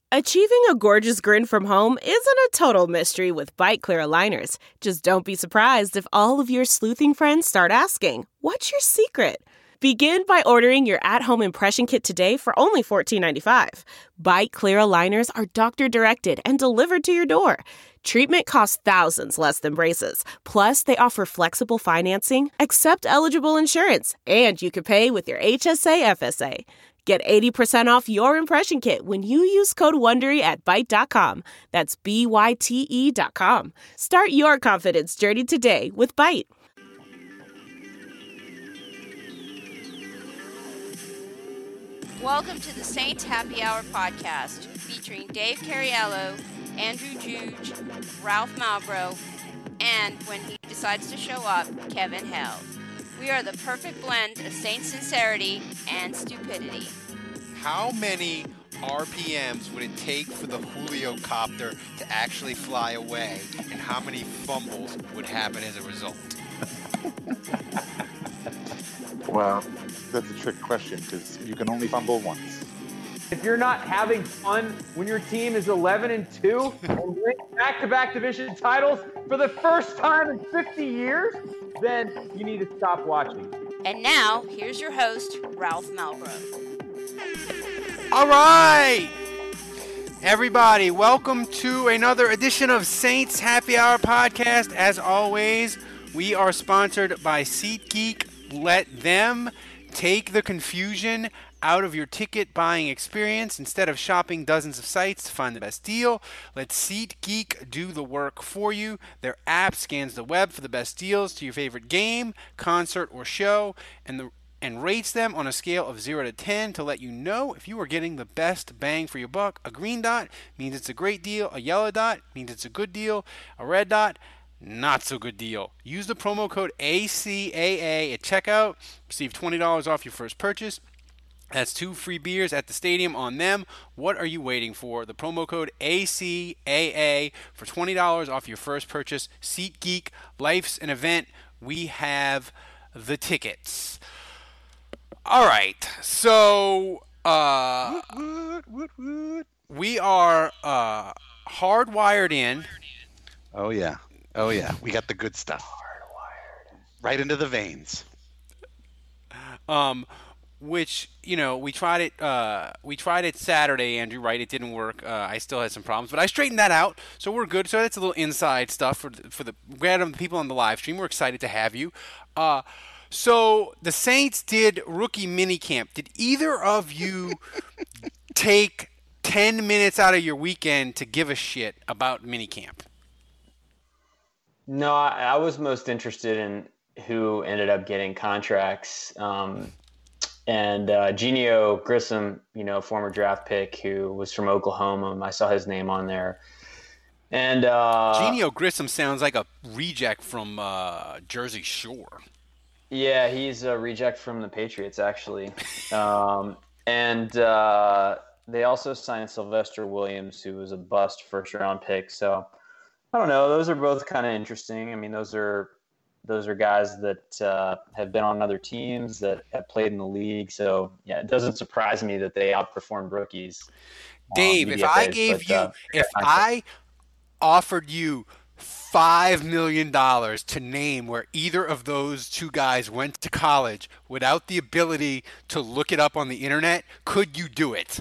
Achieving a gorgeous grin from home isn't a total mystery with Byte Clear aligners. Just don't be surprised if all of your sleuthing friends start asking, "What's your secret?" Begin by ordering your at-home impression kit today for only $14.95. Byte Clear aligners are doctor-directed and delivered to your door. Treatment costs thousands less than braces. Plus, they offer flexible financing, accept eligible insurance, and you can pay with your HSA FSA. Get 80% off your impression kit when you use code WONDERY at Byte.com. That's BYTE.com. Start your confidence journey today with Byte. Welcome to the Saints Happy Hour podcast, featuring Dave Cariello, Andrew Juge, Ralph Malbrough, and when he decides to show up, Kevin Held. We are the perfect blend of Saints sincerity and stupidity. How many RPMs would it take for the Julio copter to actually fly away, and how many fumbles would happen as a result? Well, that's a trick question because you can only fumble once. If you're not having fun when your team is 11-2 and win back-to-back division titles for the first time in 50 years, then you need to stop watching. And now, here's your host, Ralph Malbrough. All right, everybody, welcome to another edition of Saints Happy Hour podcast. As always, we are sponsored by SeatGeek. Let them take the confusion out of your ticket buying experience. Instead of shopping dozens of sites to find the best deal, let SeatGeek do the work for you. Their app scans the web for the best deals to your favorite game, concert, or show, and rates them on a scale of 0 to 10 to let you know if you are getting the best bang for your buck. A green dot means it's a great deal. A yellow dot means it's a good deal. A red dot, not so good deal. Use the promo code ACAA at checkout. Receive $20 off your first purchase. That's 2 free beers at the stadium on them. What are you waiting for? The promo code ACAA for $20 off your first purchase. SeatGeek, life's an event. We have the tickets. All right, so we are hardwired in. Oh yeah, we got the good stuff. Hardwired right into the veins. Which, you know, we tried it Saturday, Andrew, right? It didn't work. I still had some problems, but I straightened that out, so we're good. So that's a little inside stuff for the people on the live stream. We're excited to have you. So the Saints did rookie minicamp. Did either of you take 10 minutes out of your weekend to give a shit about minicamp? No, I was most interested in who ended up getting contracts. And Genio Grissom, former draft pick who was from Oklahoma. I saw his name on there. And Genio Grissom sounds like a reject from Jersey Shore. Yeah, he's a reject from the Patriots, actually. And they also signed Sylvester Williams, who was a bust first-round pick. So, I don't know. Those are both kind of interesting. I mean, those are guys that have been on other teams that have played in the league. So, yeah, it doesn't surprise me that they outperformed rookies. Dave, if I offered you $5 million to name where either of those two guys went to college without the ability to look it up on the internet, could you do it?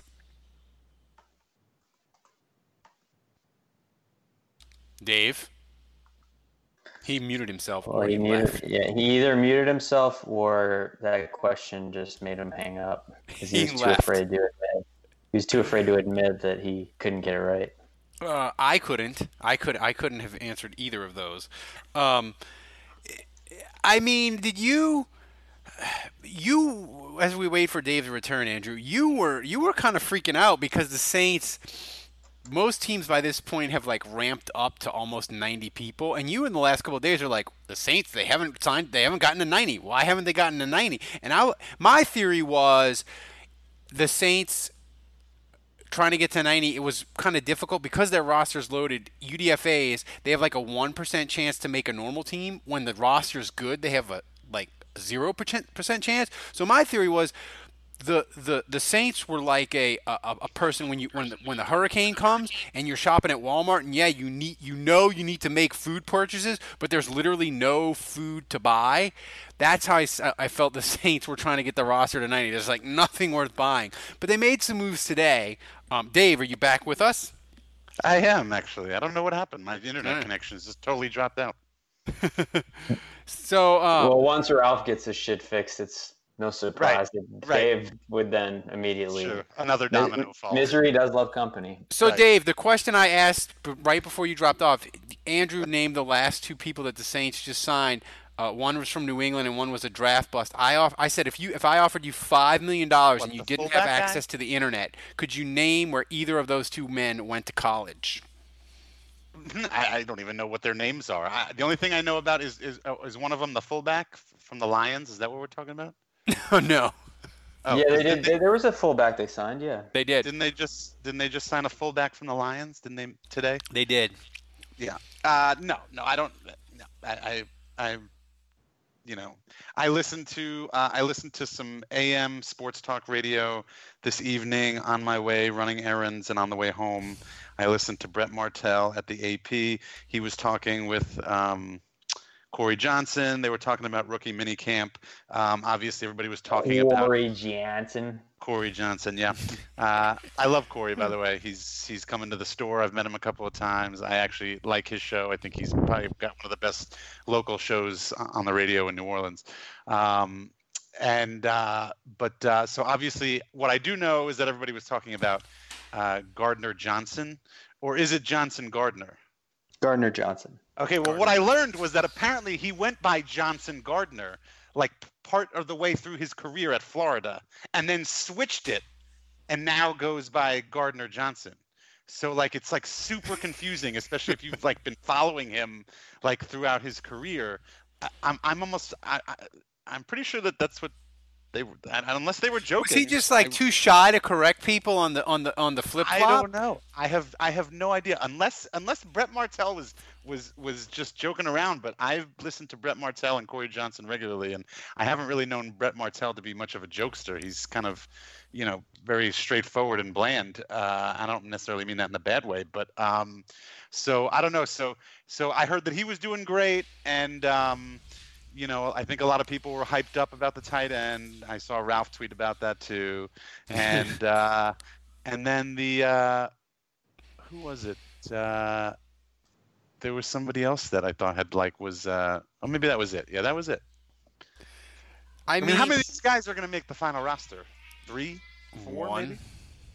Dave? He muted himself. Well, he either muted himself or that question just made him hang up because he was too afraid to admit. He was too afraid to admit that he couldn't get it right. I couldn't have answered either of those. I mean, did you, as we wait for Dave's return, Andrew, you were kind of freaking out because the Saints, most teams by this point have like ramped up to almost 90 people, and you in the last couple of days are like, the Saints, they haven't gotten to 90. Why haven't they gotten to 90? And my theory was the Saints trying to get to 90, it was kind of difficult because their roster's loaded. UDFAs, they have like a 1% chance to make a normal team. When the roster's good, they have a 0% chance. So my theory was the Saints were like a person when the hurricane comes and you're shopping at Walmart and yeah you need to make food purchases but there's literally no food to buy. That's how I felt the Saints were trying to get the roster to 90. There's like nothing worth buying, but they made some moves today. Dave, are you back with us? I am actually. I don't know what happened. My internet connection just totally dropped out. So well, once Ralph gets his shit fixed, it's no surprise that Dave would then immediately. Sure. Another domino fall. Misery does love company. So, Dave, the question I asked right before you dropped off, Andrew named the last two people that the Saints just signed. One was from New England and one was a draft bust. I said if I offered you $5 million and you didn't have access to the internet, could you name where either of those two men went to college? I don't even know what their names are. The only thing I know about is one of them the fullback from the Lions. Is that what we're talking about? Oh, no. Yeah, they did. There was a fullback they signed. Yeah, they did. Didn't they just sign a fullback from the Lions? Didn't they today? They did. Yeah. No, I don't. No, I listened to some AM sports talk radio this evening on my way running errands and on the way home. I listened to Brett Martell at the AP. He was talking with Corey Johnson. They were talking about rookie minicamp. Obviously, everybody was talking about Corey Johnson, yeah. I love Corey, by the way. He's coming to the store. I've met him a couple of times. I actually like his show. I think he's probably got one of the best local shows on the radio in New Orleans. So obviously, what I do know is that everybody was talking about Gardner Johnson, or is it Johnson Gardner? Gardner Johnson. Okay, well, what I learned was that apparently he went by Johnson Gardner like part of the way through his career at Florida and then switched it and now goes by Gardner Johnson. So like it's like super confusing, especially if you've like been following him like throughout his career. I'm pretty sure that that's what they were, unless they were joking. Was he just like too shy to correct people on the flip flop? I don't know. I have no idea. Unless Brett Martell was just joking around. But I've listened to Brett Martell and Corey Johnson regularly, and I haven't really known Brett Martell to be much of a jokester. He's kind of, very straightforward and bland. I don't necessarily mean that in a bad way, but so I don't know. So I heard that he was doing great, and I think a lot of people were hyped up about the tight end. I saw Ralph tweet about that too, and then who was it? There was somebody else that I thought had maybe that was it. Yeah, that was it. I mean, how many of these guys are going to make the final roster? 3, 4, 1. maybe?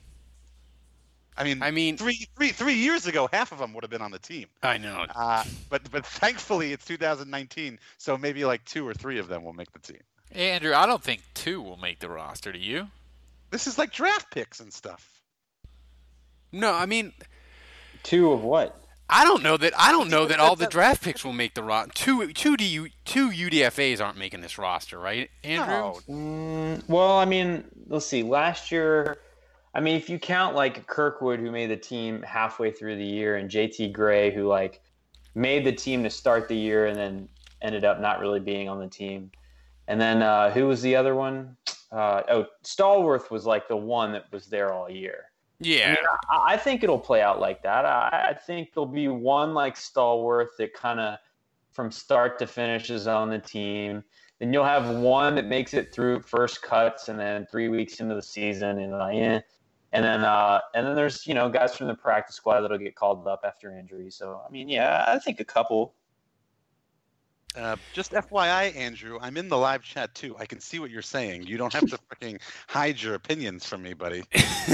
I mean, 3 years ago, half of them would have been on the team. I know. But thankfully, it's 2019, so maybe like 2 or 3 of them will make the team. Andrew, I don't think 2 will make the roster. Do you? This is like draft picks and stuff. No, I mean, 2 of what? I don't know that all the draft picks will make the roster. Two UDFAs aren't making this roster, right, Andrew? No. Well, I mean, let's see. Last year, I mean, if you count like Kirkwood, who made the team halfway through the year, and JT Gray, who like made the team to start the year and then ended up not really being on the team. And then who was the other one? Stallworth was like the one that was there all year. Yeah. I mean, I think it'll play out like that. I think there'll be one like Stallworth that kind of from start to finish is on the team. Then you'll have one that makes it through first cuts and then 3 weeks into the season and then there's, guys from the practice squad that'll get called up after injury. So, I mean, yeah, I think a couple. Just FYI, Andrew, I'm in the live chat too. I can see what you're saying. You don't have to freaking hide your opinions from me, buddy.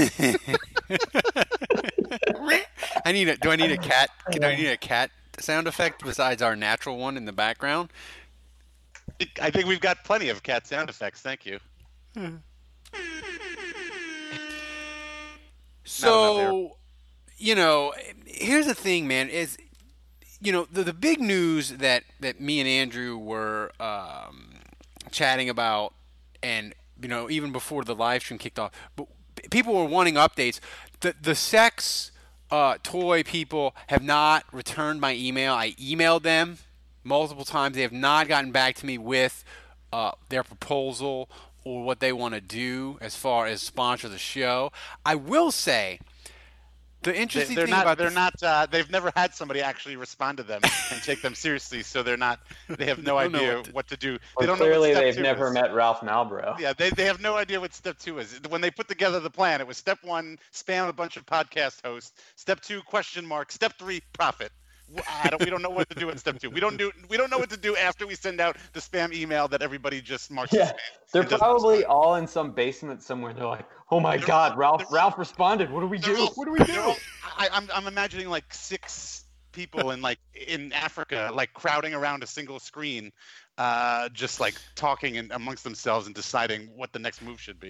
Do I need a cat? Can I need a cat sound effect besides our natural one in the background? I think we've got plenty of cat sound effects. Thank you. So, here's the thing, man, is, the big news that me and Andrew were chatting about, and, even before the live stream kicked off, but people were wanting updates. The sex toy people have not returned my email. I emailed them multiple times. They have not gotten back to me with their proposal or what they want to do as far as sponsor the show. I will say the interesting thing about they've never had somebody actually respond to them and take them seriously, so they have no idea what to do. They don't clearly know what they've never met Ralph Malbrough. Yeah, they have no idea what step 2 is. When they put together the plan, it was step 1, spam a bunch of podcast hosts. Step 2, ? Step 3, profit. We don't know what to do in step 2. We don't know what to do after we send out the spam email that everybody just marks as spam. They're probably all in some basement somewhere. They're like, "Oh my God, Ralph responded. What do we do? What do we do?" I'm imagining like 6 people in Africa, like crowding around a single screen, just like talking amongst themselves and deciding what the next move should be.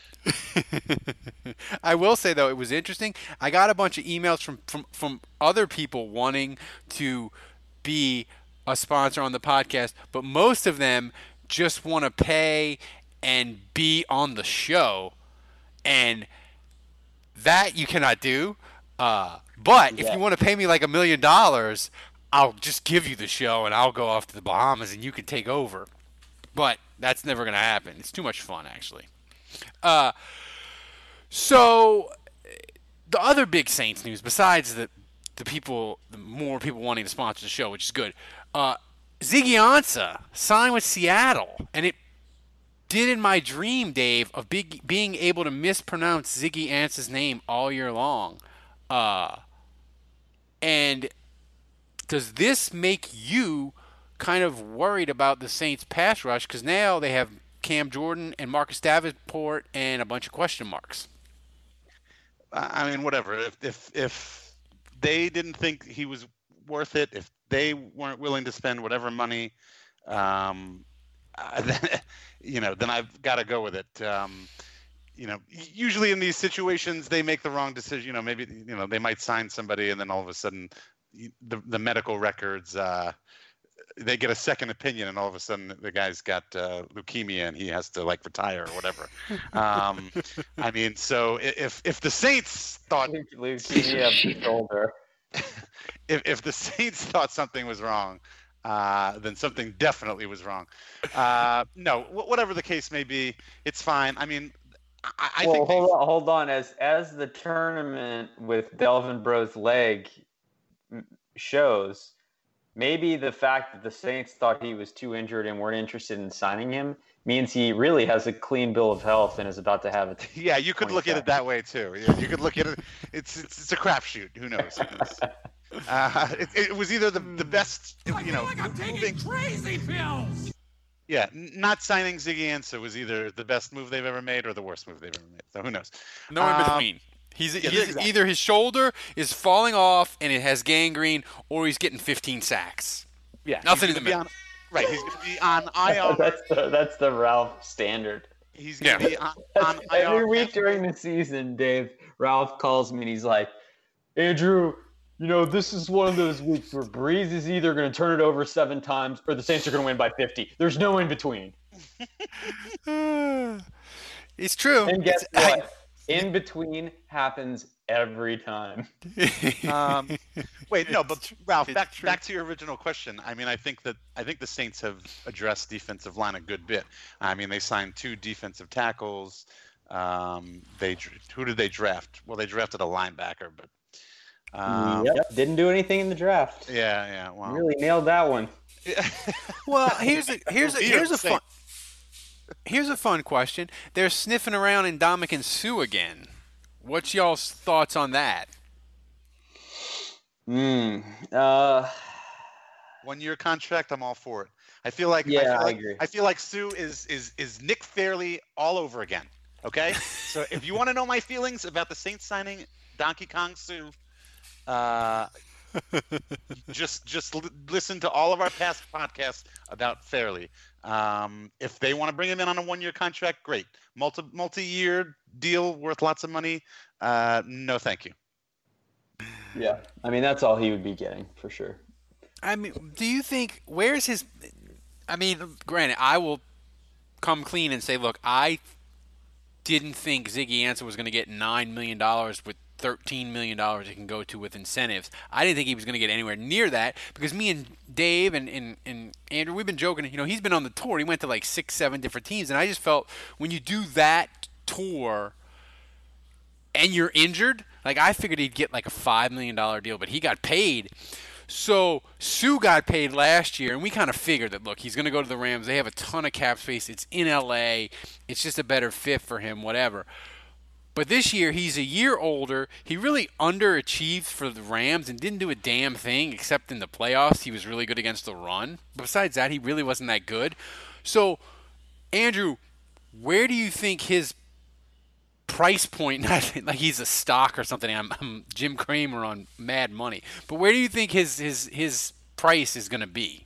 I will say, though, it was interesting. I got a bunch of emails from other people wanting to be a sponsor on the podcast, but most of them just want to pay and be on the show, and that you cannot do. But if you want to pay me like $1 million, I'll just give you the show, and I'll go off to the Bahamas, and you can take over. But that's never going to happen. It's too much fun, actually. So the other big Saints news, besides the more people wanting to sponsor the show, which is good, Ziggy Ansah signed with Seattle, and it did in my dream, Dave, of being able to mispronounce Ziggy Ansah's name all year long. And does this make you kind of worried about the Saints pass rush? Because now they have Cam Jordan and Marcus Davenport and a bunch of question marks. I mean, whatever. If they didn't think he was worth it, if they weren't willing to spend whatever money, then I've got to go with it. Usually in these situations, they make the wrong decision. Maybe they might sign somebody, and then all of a sudden, the medical records. They get a second opinion, and all of a sudden the guy's got leukemia and he has to retire or whatever. I mean, so if the Saints thought leukemia of the shoulder, if the Saints thought something was wrong, then something definitely was wrong. No, whatever the case may be, it's fine. I mean, I think. Hold on. As the tournament with Delvin Breaux's leg shows. Maybe the fact that the Saints thought he was too injured and weren't interested in signing him means he really has a clean bill of health and is about to have it. Yeah, you could look at it that way too. You could look at it. It's a crapshoot. Who knows? It was either the best. I feel like I'm taking crazy pills. Yeah, not signing Ziggy Ansah was either the best move they've ever made or the worst move they've ever made. So who knows? No in between. He's either his shoulder is falling off and it has gangrene, or he's getting 15 sacks. Yeah, nothing in the middle. Right, he's going to be on IR. That's the Ralph standard. He's going to be on IR. Every week during the season, Dave, Ralph calls me and he's like, Andrew, this is one of those weeks where Breeze is either going to turn it over 7 times or the Saints are going to win by 50. There's no in between. It's true. And guess what? In between happens every time. Wait, no, but Ralph, back to your original question. I mean, I think the Saints have addressed defensive line a good bit. I mean, they signed 2 defensive tackles. Who did they draft? Well, they drafted a linebacker, but didn't do anything in the draft. Yeah. Wow. Really nailed that one. Well, here's a fun question. They're sniffing around in Ndamukong Suh again. What's y'all's thoughts on that? 1-year contract, I'm all for it. I feel like I agree. I feel like Suh is Nick Fairley all over again. Okay? So if you want to know my feelings about the Saints signing Donkey Kong Suh, just listen to all of our past podcasts about Fairley. If they want to bring him in on a 1-year contract, great. Multi-year deal worth lots of money. No, thank you. Yeah, I mean that's all he would be getting for sure. I mean, do you think where's his? I mean, granted, I will come clean and say, look, I didn't think Ziggy Ansah was going to get $9 million with $13 million it can go to with incentives. I didn't think he was going to get anywhere near that because me and Dave and Andrew, we've been joking. He's been on the tour. He went to like 6-7 different teams, and I just felt when you do that tour and you're injured, like I figured he'd get like a $5 million deal, but he got paid. So Sue got paid last year, and we kind of figured that, look, he's going to go to the Rams. They have a ton of cap space. It's in L.A. It's just a better fit for him, whatever. But this year, he's a year older. He really underachieved for the Rams and didn't do a damn thing except in the playoffs. He was really good against the run. Besides that, he really wasn't that good. So, Andrew, where do you think his price point, not like he's a stock or something, I'm Jim Cramer on Mad Money, but where do you think his price is going to be?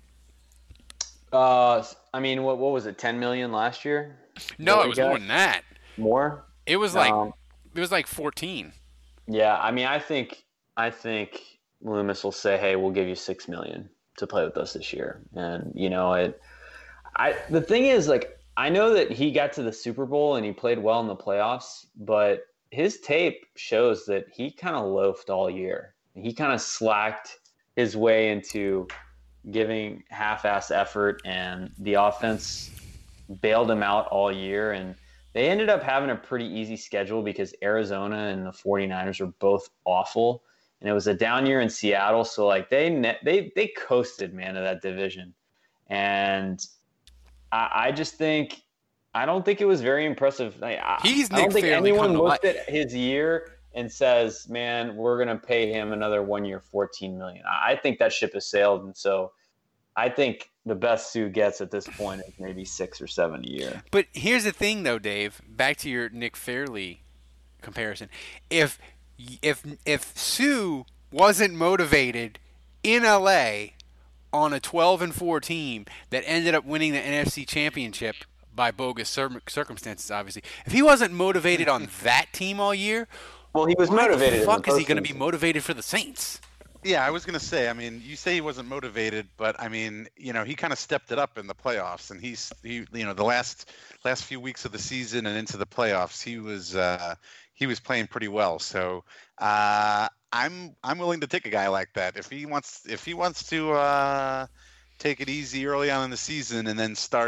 I mean, what was it, 10 million last year? No, it was more than that. More? It was like 14. Yeah, I mean, I think Loomis will say, "Hey, we'll give you $6 million to play with us this year." And the thing is, like, I know that he got to the Super Bowl and he played well in the playoffs, but his tape shows that he kind of loafed all year. He kind of slacked his way into giving half-ass effort, and the offense bailed him out all year. And they ended up having a pretty easy schedule because Arizona and the 49ers were both awful. And it was a down year in Seattle. So, like, they coasted, man, to that division. And I just think – I don't think it was very impressive. I don't think anyone looked at his year and says, man, we're going to pay him another 1 year, $14 million. I think that ship has sailed. And so I think the best Sue gets at this point is maybe 6 or 7 a year. But here's the thing, though, Dave. Back to your Nick Fairley comparison. If Sue wasn't motivated in L.A. on a 12-4 team that ended up winning the NFC Championship by bogus circumstances, obviously. If he wasn't motivated on that team all year, well, he was motivated. Why the fuck is he going to be motivated for the Saints? Yeah, I was going to say, I mean, you say he wasn't motivated, but I mean, he kind of stepped it up in the playoffs, and he the last few weeks of the season and into the playoffs, he was playing pretty well. So, I'm willing to take a guy like that if he wants to take it easy early on in the season and then start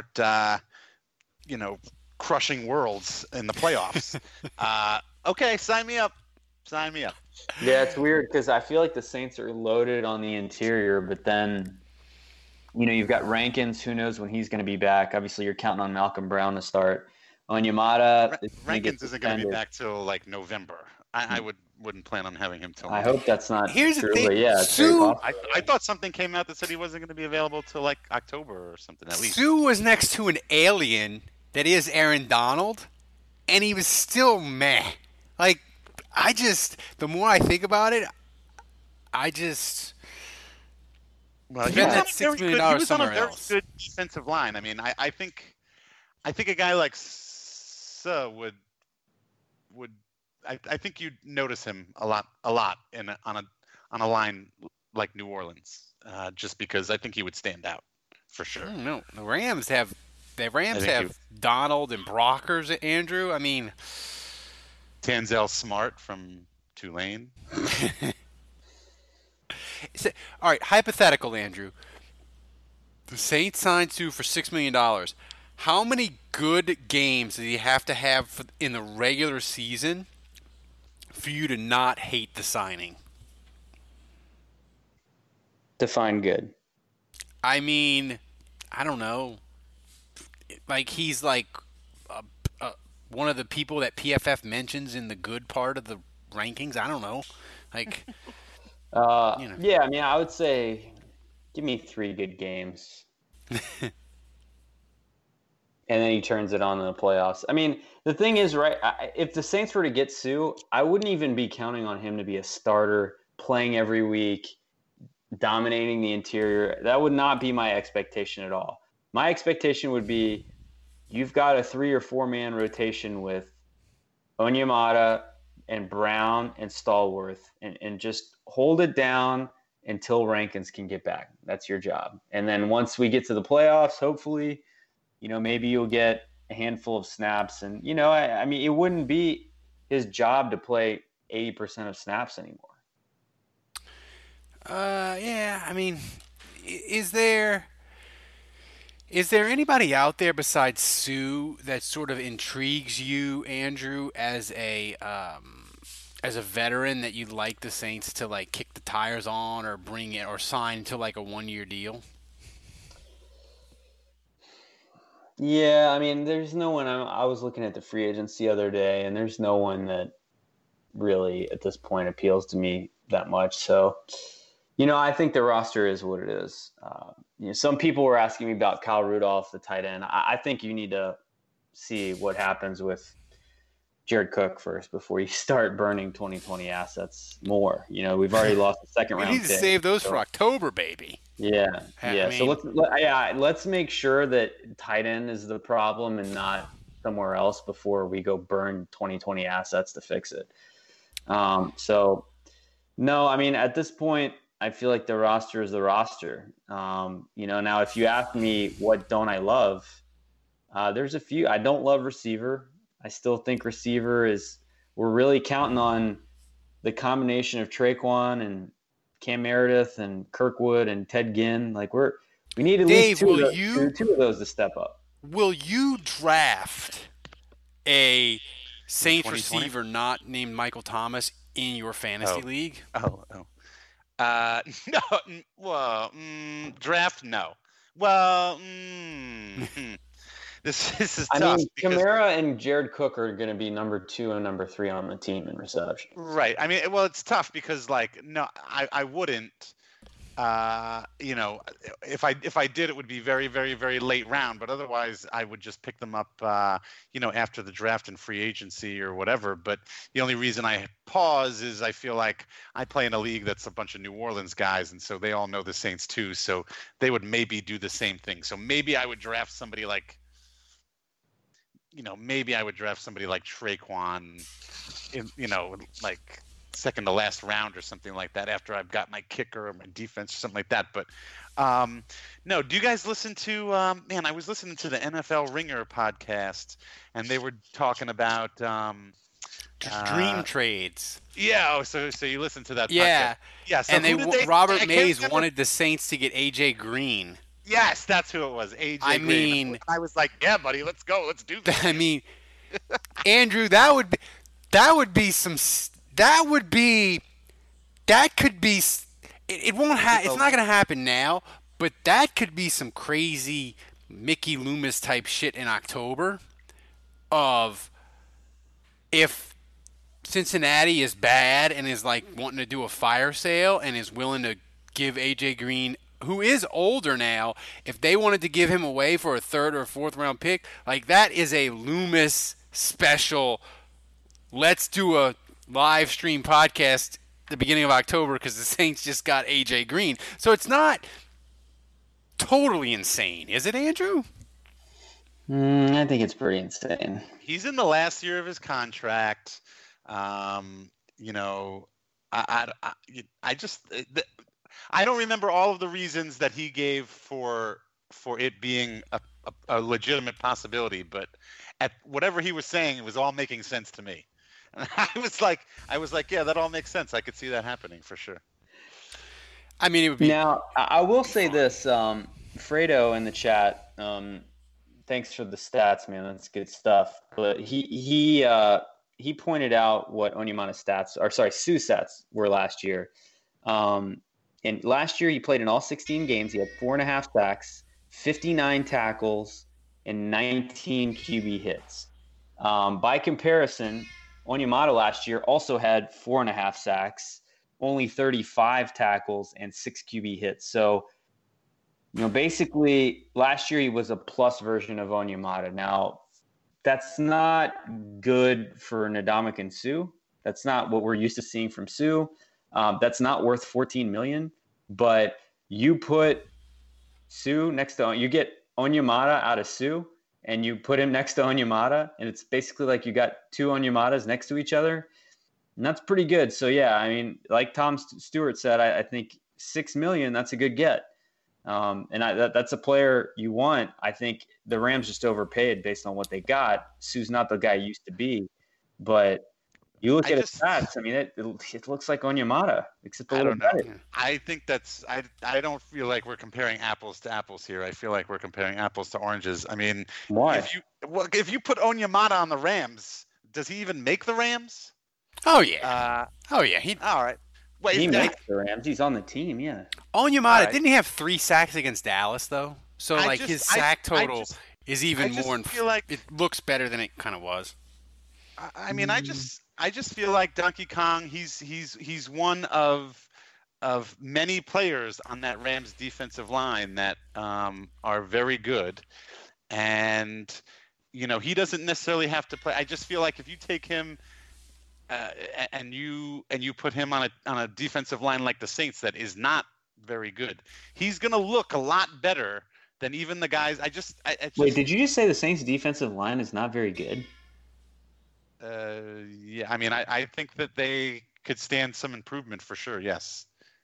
crushing worlds in the playoffs. Okay, sign me up. Yeah, it's weird because I feel like the Saints are loaded on the interior, but then you've got Rankins. Who knows when he's going to be back? Obviously, you're counting on Malcolm Brown to start. Onyemata, Rankins isn't going to be back till like November. I wouldn't plan on having him till. I hope that's not. Here's true, the thing. But yeah, it's Sue, I thought something came out that said he wasn't going to be available till like October or something at least. Sue was next to an alien that is Aaron Donald, and he was still meh. Like, the more I think about it, Well, he was on a very good defensive line. I mean, I think a guy like Suh would. I think you'd notice him a lot on a line like New Orleans, just because I think he would stand out for sure. I don't know. The Rams have Donald and Brockers, Andrew. I mean, Tanzel Smart from Tulane. All right, hypothetical, Andrew. The Saints signed Sue for $6 million. How many good games do you have to have in the regular season for you to not hate the signing? Define good. I mean, I don't know. Like, he's like one of the people that PFF mentions in the good part of the rankings. I don't know. Like, yeah, I mean, I would say give me 3 good games. And then he turns it on in the playoffs. I mean, the thing is, right, if the Saints were to get Sue, I wouldn't even be counting on him to be a starter, playing every week, dominating the interior. That would not be my expectation at all. My expectation would be you've got a 3 or 4 man rotation with Onyemata and Brown and Stallworth, and just hold it down until Rankins can get back. That's your job. And then once we get to the playoffs, hopefully, maybe you'll get a handful of snaps. And, I mean, it wouldn't be his job to play 80% of snaps anymore. Yeah. I mean, is there anybody out there besides Sue that sort of intrigues you, Andrew, as a veteran that you'd like the Saints to like kick the tires on or bring it or sign to like a 1-year deal? Yeah, I mean, there's no one. I was looking at the free agents the other day, and there's no one that really at this point appeals to me that much. So, I think the roster is what it is. Some people were asking me about Kyle Rudolph, the tight end. I think you need to see what happens with Jared Cook first before you start burning 2020 assets more. We've already lost the second round. We need to save those for October, baby. Yeah. I mean, So let's make sure that tight end is the problem and not somewhere else before we go burn 2020 assets to fix it. So no, I mean, at this point, I feel like the roster is the roster. Now if you ask me what don't I love, there's a few. I don't love receiver. I still think receiver we're really counting on the combination of Traquan and Cam Meredith and Kirkwood and Ted Ginn. Like we need at least two of those to step up. Will you draft a Saints 2020? receiver not named Michael Thomas in your fantasy league? No. Well, draft, no. Well, this is tough. I mean, because, Kamara and Jared Cook are going to be number 2 and number 3 on the team in reception. right. I mean, well, it's tough because, like, no, I wouldn't. If I did, it would be very, very, very late round. But otherwise, I would just pick them up, after the draft and free agency or whatever. But the only reason I pause is I feel like I play in a league that's a bunch of New Orleans guys, and so they all know the Saints too. So they would maybe do the same thing. So maybe I would draft somebody like, Traquan, like second to last round or something like that after I've got my kicker or my defense or something like that. But no, do you guys listen to I was listening to the NFL Ringer podcast and they were talking about Dream trades. Yeah, so you listen to that Yeah. podcast. Yeah, so and Robert Mays wanted the Saints to get AJ Green. Yes, that's who it was. AJ Green. Mean, I was like, yeah, buddy, let's go. Let's do this. I mean, Andrew, that could be it won't it's not going to happen now, but that could be some crazy Mickey Loomis type shit in October of if Cincinnati is bad and is like wanting to do a fire sale and is willing to give AJ Green, who is older now, if they wanted to give him away for a 3rd or 4th round pick, like that is a Loomis special. Let's do a live stream podcast at the beginning of October because the Saints just got AJ Green. So it's not totally insane, is it, Andrew? I think it's pretty insane. He's in the last year of his contract. I don't remember all of the reasons that he gave for it being a legitimate possibility, but at whatever he was saying, it was all making sense to me. And I was like, yeah, that all makes sense. I could see that happening for sure. I mean, it would be. Now, I will say this, Fredo in the chat. Thanks for the stats, man. That's good stuff. But he pointed out what Onyemata's Sue's stats were last year. And last year he played in all 16 games. He had 4.5 sacks, 59 tackles, and 19 QB hits. By comparison, Onyemata last year also had 4.5 sacks, only 35 tackles, and 6 QB hits. So, basically last year he was a plus version of Onyemata. Now, that's not good for Ndamukong Suh. That's not what we're used to seeing from Suh. That's not worth $14 million. But you put Suh next to you get Onyemata out of Suh, and you put him next to Onyemata, and it's basically like you got 2 Onyematas next to each other, and that's pretty good. So yeah, I mean, like Tom Stewart said, I think $6 million, that's a good get, and that's a player you want. I think the Rams just overpaid based on what they got. Suh's not the guy he used to be, but You look at his stats. I mean, it looks like Onyemata, except a little better. I think I don't feel like we're comparing apples to apples here. I feel like we're comparing apples to oranges. I mean, why? If you put Onyemata on the Rams, does he even make the Rams? Oh yeah. All right. Wait, he makes the Rams. He's on the team. Yeah. Onyemata didn't he have 3 sacks against Dallas though? So his sack total is even more. Feel like it looks better than it kind of was. I mean, I just feel like Donkey Kong. He's one of many players on that Rams defensive line that are very good, and he doesn't necessarily have to play. I just feel like if you take him and you put him on a defensive line like the Saints that is not very good, he's gonna look a lot better than even the guys. Wait, did you just say the Saints defensive line is not very good? Yeah, I mean, I think that they could stand some improvement for sure. Yes.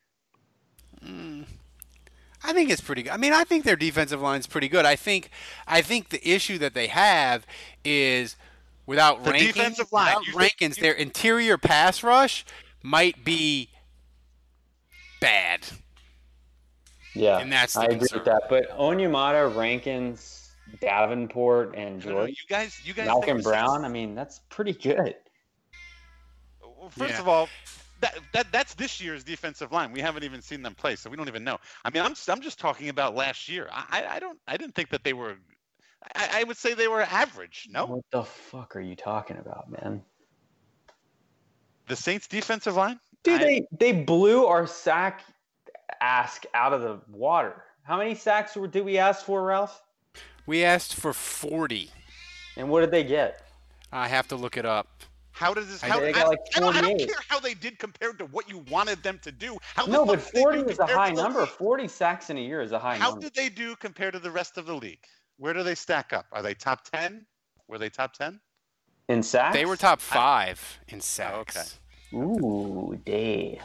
I think it's pretty good. I mean, I think their defensive line is pretty good. I think the issue that they have is without Rankins, their interior pass rush might be bad. Yeah, and that's I agree with that. But Onyemata, Rankins, Davenport, and Jordan, you guys Malcolm Brown. I mean, that's pretty good. Well, first of all, that's this year's defensive line. We haven't even seen them play, so we don't even know. I mean, I'm just talking about last year. I didn't think that they were. I would say they were average. No. What the fuck are you talking about, man? The Saints defensive line? Dude, they blew our sack ask out of the water. How many sacks did we ask for, Ralph? We asked for 40. And what did they get? I have to look it up. How does this? They got like 48. I don't care how they did compared to what you wanted them to do. No, but 40 is a high number. 40 sacks in a year is a high number. How did they do compared to the rest of the league? Where do they stack up? Are they top 10? Were they top 10? In sacks? They were top 5 in sacks. Okay. Ooh, Dave.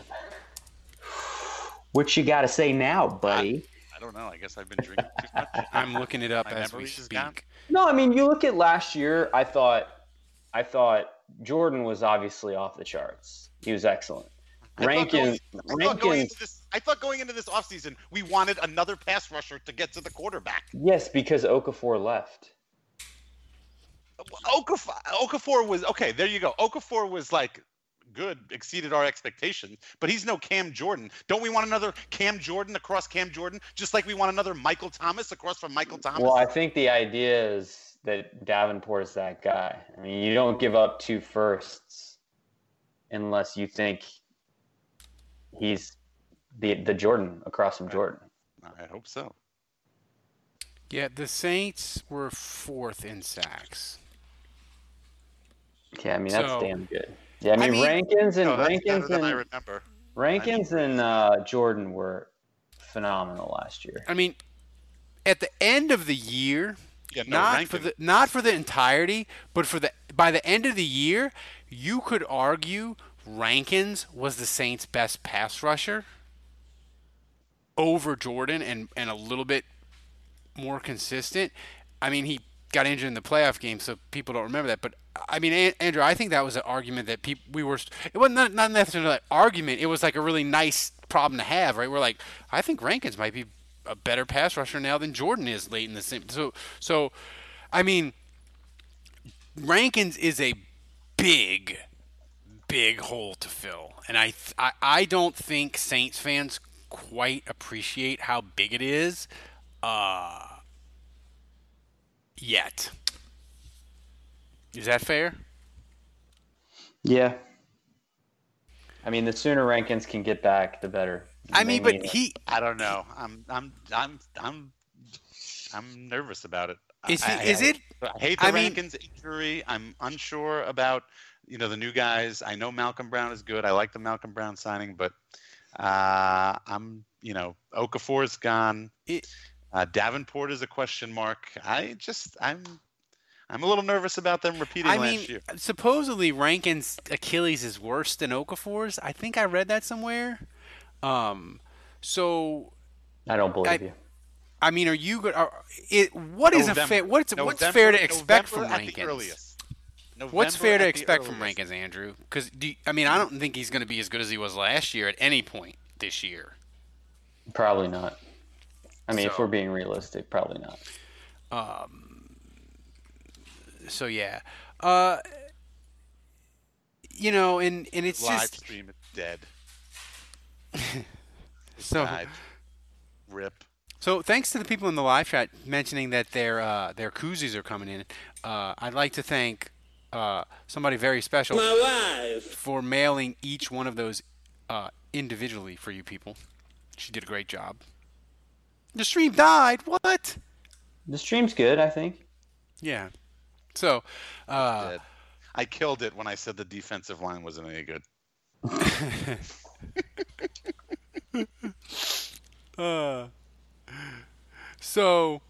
What you got to say now, buddy? I don't know. I guess I've been drinking too much. I'm looking it up as we speak. No, I mean, you look at last year, I thought Jordan was obviously off the charts. He was excellent. Rankins. I thought going into this offseason, we wanted another pass rusher to get to the quarterback. Yes, because Okafor left. Okafor was okay. There you go. Okafor was like good, exceeded our expectations, but he's no Cam Jordan. Don't we want another Cam Jordan across Cam Jordan, just like we want another Michael Thomas across from Michael Thomas? Well, I think the idea is that Davenport is that guy. I mean, you don't give up 2 firsts unless you think he's the Jordan across from Jordan. I hope so. Yeah, the Saints were 4th in sacks. Okay, I mean that's damn good. Yeah, I mean Rankins and Jordan were phenomenal last year. I mean, at the end of the year, not for the entirety, but by the end of the year, you could argue Rankins was the Saints' best pass rusher over Jordan and a little bit more consistent. I mean, he got injured in the playoff game, so people don't remember that. But, I mean, Andrew, I think that was an argument that it wasn't not necessarily an argument. It was like a really nice problem to have, right? We're like, I think Rankins might be a better pass rusher now than Jordan is late in the season. So, I mean, Rankins is a big hole to fill. And I don't think Saints fans quite appreciate how big it is yet. Is that fair? Yeah. I mean, the sooner Rankins can get back, the better. I mean, but I don't know. I'm nervous about it. I hate the Rankins injury. I'm unsure about the new guys. I know Malcolm Brown is good. I like the Malcolm Brown signing, but Okafor's gone. Davenport is a question mark. I'm a little nervous about them repeating last year. Supposedly Rankin's Achilles is worse than Okafor's. I think I read that somewhere. So I don't believe you. I mean, are you good? What's fair to expect from Rankins? What's fair to at the expect from earliest. Rankins, Andrew? Because I don't think he's going to be as good as he was last year at any point this year. Probably not. I mean, if So- we're being realistic, probably not. So yeah, and it's Live just stream, it's dead. so. Died. Rip. So thanks to the people in the live chat mentioning that their koozies are coming in. I'd like to thank somebody very special for mailing each one of those individually for you people. She did a great job. The stream died. What? The stream's good, I think. Yeah. So, Dead. I killed it when I said the defensive line wasn't any good. So,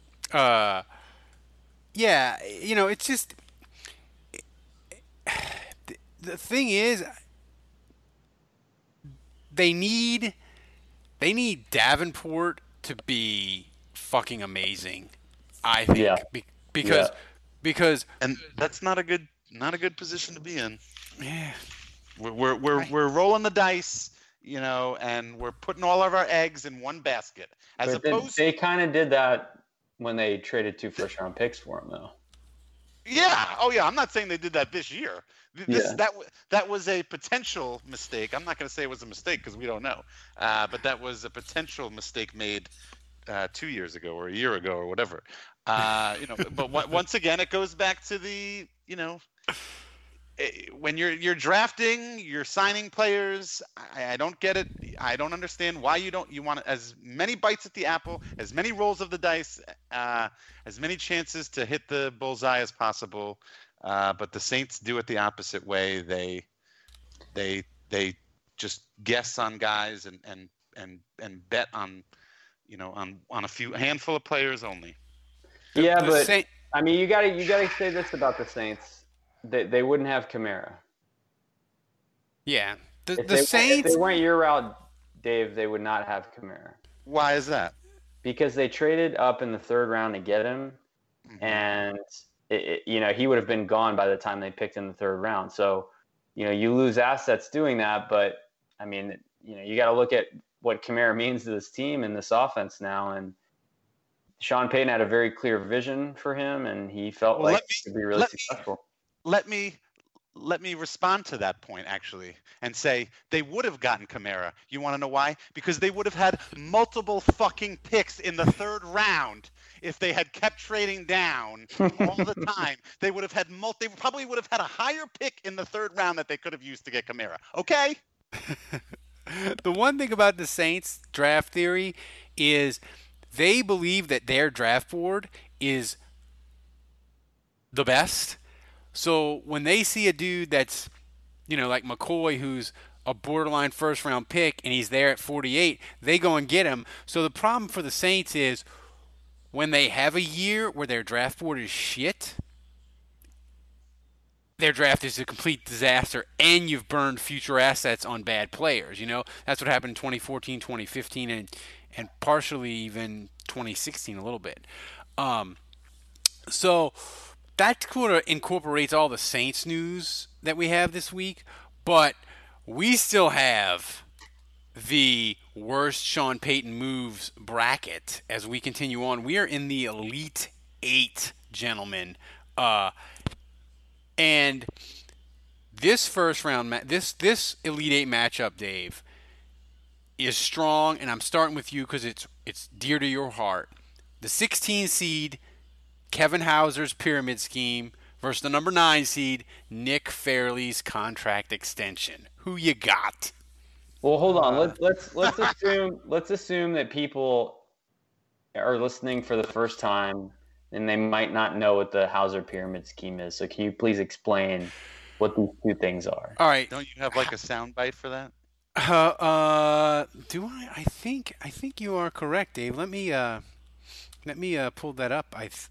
yeah, it's just the thing is they need Davenport to be fucking amazing. I think Yeah. because And that's not a good position to be in. yeah. We're rolling the dice, and we're putting all of our eggs in one basket. As But opposed they kind of did that when they traded 2 first-round picks for him, though. Yeah. Oh, yeah. I'm not saying they did that this year. Yeah. That was a potential mistake. I'm not going to say it was a mistake because we don't know. But that was a potential mistake made 2 years ago or a year ago or whatever. But once again, it goes back to the when you're drafting, you're signing players. I don't get it. I don't understand why you want as many bites at the apple, as many rolls of the dice, as many chances to hit the bullseye as possible. But the Saints do it the opposite way. They just guess on guys and bet on on a handful of players only. Yeah, The but Saint- I mean, you gotta say this about the Saints: they wouldn't have Kamara. Yeah. The If Saints. they went your route, Dave, they would not have Kamara Why is that? because they traded up in the 3rd round to get him, and he would have been gone by the time they picked in the 3rd round. So, you lose assets doing that, but I mean, you got to look at what Kamara means to this team and this offense now. And Sean Payton had a very clear vision for him, and he felt Well, like he could be really successful. Let me respond to that point actually and say they would have gotten Kamara. You want to know why? Because they would have had multiple fucking picks in the 3rd round if they had kept trading down all the time. They would have had they probably would have had a higher pick in the 3rd round that they could have used to get Kamara. Okay? The one thing about the Saints draft theory is they believe that their draft board is the best. So when they see a dude that's, like McCoy, who's a borderline 1st-round pick, and he's there at 48, they go and get him. So the problem for the Saints is when they have a year where their draft board is shit, their draft is a complete disaster, and you've burned future assets on bad players. That's what happened in 2014, 2015, and partially even 2016 a little bit. So that kind of incorporates all the Saints news that we have this week, but we still have the worst Sean Payton moves bracket as we continue on. We are in the Elite 8, gentlemen. And this first round, this Elite 8 matchup, Dave, is strong, and I'm starting with you because it's dear to your heart. The 16 seed, Kevin Hauser's pyramid scheme, versus the number 9 seed, Nick Fairley's contract extension. Who you got? Well, hold on. Let's assume that people are listening for the first time and they might not know what the Hauser pyramid scheme is. So can you please explain what these two things are? All right. Don't you have like a sound bite for that? Do I? I think you are correct, Dave. Let me pull that up.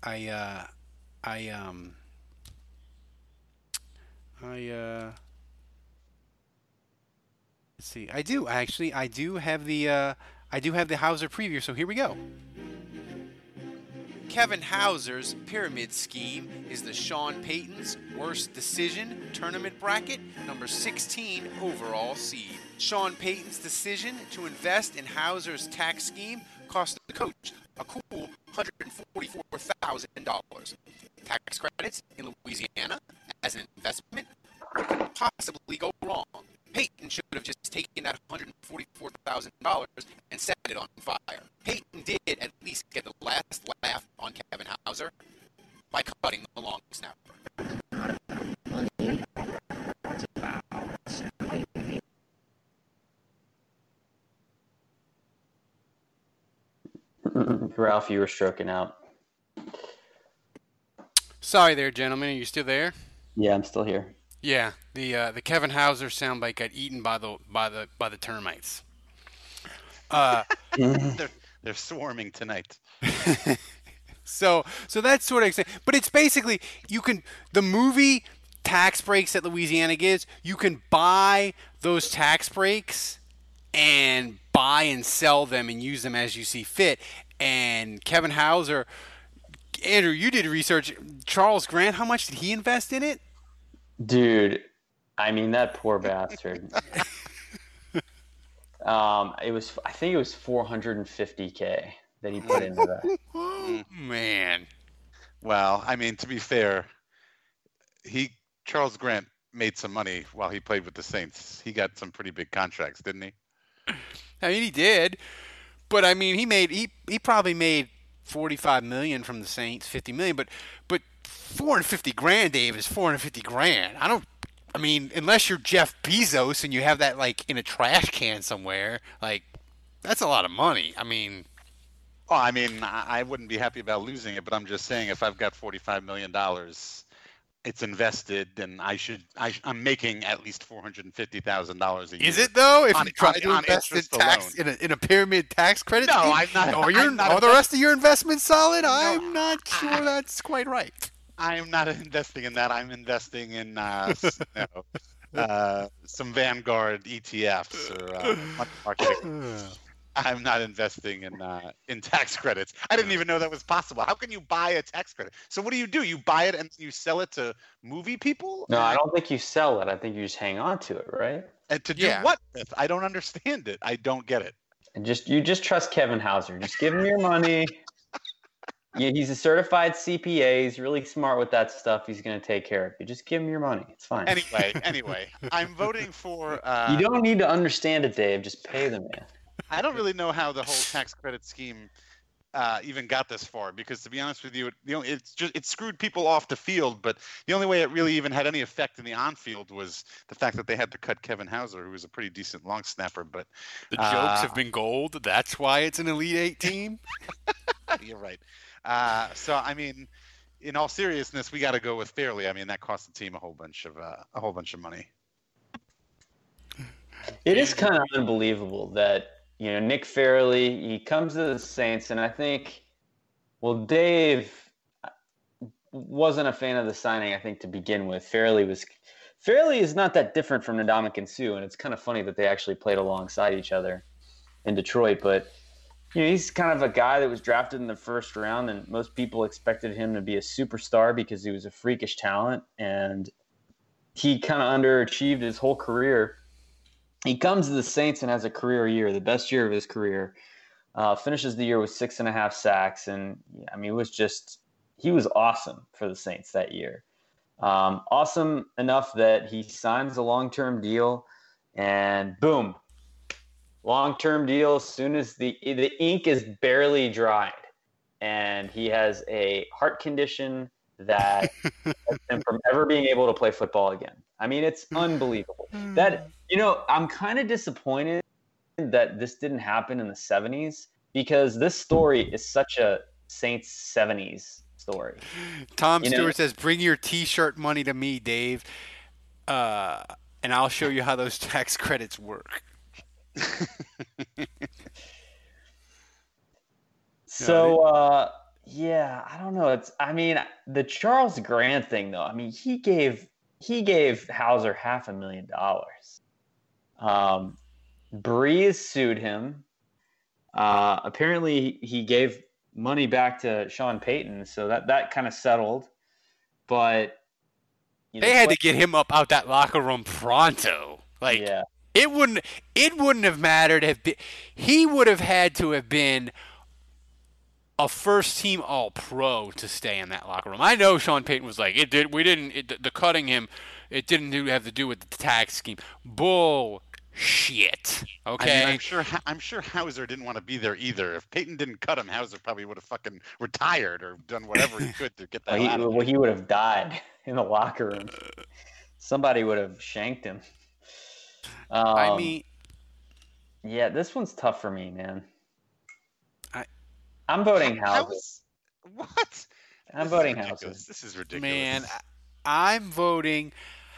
Let's see. I do have the Hauser preview. So here we go. Kevin Hauser's pyramid scheme is the Sean Payton's Worst Decision tournament bracket, number 16 overall seed. Sean Payton's decision to invest in Hauser's tax scheme cost the coach a cool $144,000. Tax credits in Louisiana as an investment. What could possibly go wrong? Payton should have just taken that $144,000 and set it on fire. Payton did at least get the last laugh on Kevin Hauser by cutting the long snapper. Ralph, you were stroking out. Sorry there, gentlemen. Are you still there? Yeah, I'm still here. Yeah, the Kevin Hauser soundbite got eaten by the termites. They're swarming tonight. So that's sort of extent. But it's basically the movie tax breaks that Louisiana gives, you can buy those tax breaks and buy and sell them and use them as you see fit. And Kevin Hauser, Andrew, you did research. Charles Grant, how much did he invest in it? Dude, I mean, that poor bastard. I think it was $450K that he put into that. Oh, man. Well, I mean, to be fair, Charles Grant made some money while he played with the Saints. He got some pretty big contracts, didn't he? I mean, he did. But I mean, he probably made $45 million from the Saints, $50 million, but $450,000, Dave, is $450,000. I mean, unless you're Jeff Bezos and you have that like in a trash can somewhere, like that's a lot of money. I mean, I wouldn't be happy about losing it, but I'm just saying if I've got $45 million, it's invested, and I'm making at least $450,000 a year. Is it though? If you try to invest in tax in a pyramid tax credit? No, scheme? I'm not. Are the rest of your investments solid? No, I'm not sure that's quite right. I am not investing in that. I'm investing in some Vanguard ETFs or money market. I'm not investing in tax credits. I didn't even know that was possible. How can you buy a tax credit? So what do? You buy it and you sell it to movie people? No, I don't think you sell it. I think you just hang on to it, right? And to do what with? I don't understand it. I don't get it. And you just trust Kevin Hauser. Just give him your money. Yeah, he's a certified CPA. He's really smart with that stuff. He's going to take care of you. Just give him your money. It's fine. Anyway, I'm voting for... you don't need to understand it, Dave. Just pay the man. I don't really know how the whole tax credit scheme even got this far, because to be honest with you, it screwed people off the field, but the only way it really even had any effect in the on-field was the fact that they had to cut Kevin Hauser, who was a pretty decent long snapper. But the jokes have been gold. That's why it's an Elite Eight team. You're right. So I mean, in all seriousness, we got to go with Fairley. I mean, that cost the team a whole bunch of money. It is kind of unbelievable that Nick Fairley, he comes to the Saints, and I think, Dave wasn't a fan of the signing. I think to begin with, Fairley is not that different from Ndamukong Suh, and it's kind of funny that they actually played alongside each other in Detroit, but. He's kind of a guy that was drafted in the first round, and most people expected him to be a superstar because he was a freakish talent, and he kind of underachieved his whole career. He comes to the Saints and has a career year, the best year of his career, finishes the year with 6.5 sacks, and I mean, he was awesome for the Saints that year. Awesome enough that he signs a long-term deal, and boom, long-term deal as soon as the ink is barely dried, and he has a heart condition that prevents him from ever being able to play football again. I mean, it's unbelievable. That I'm kind of disappointed that this didn't happen in the 70s, because this story is such a Saints 70s story. Tom Stewart says, "Bring your T-shirt money to me, Dave, and I'll show you how those tax credits work." So, I don't know. The Charles Grant thing, though. I mean, he gave Hauser $500,000. Breeze sued him. Apparently, he gave money back to Sean Payton, so that kind of settled. But they had to get him up out that locker room pronto. Like, yeah. It wouldn't have mattered if he would have had to have been a first-team All-Pro to stay in that locker room. I know Sean Payton was like, the cutting him, it didn't have to do with the tax scheme. Bullshit. Okay. I mean, I'm sure Hauser didn't want to be there either. If Payton didn't cut him, Hauser probably would have fucking retired or done whatever he could to get that out of him. He would have died in the locker room. Somebody would have shanked him. I mean, yeah, this one's tough for me, man. I'm voting Hauser. What? I'm voting Hauser. This is ridiculous. Man, I'm voting.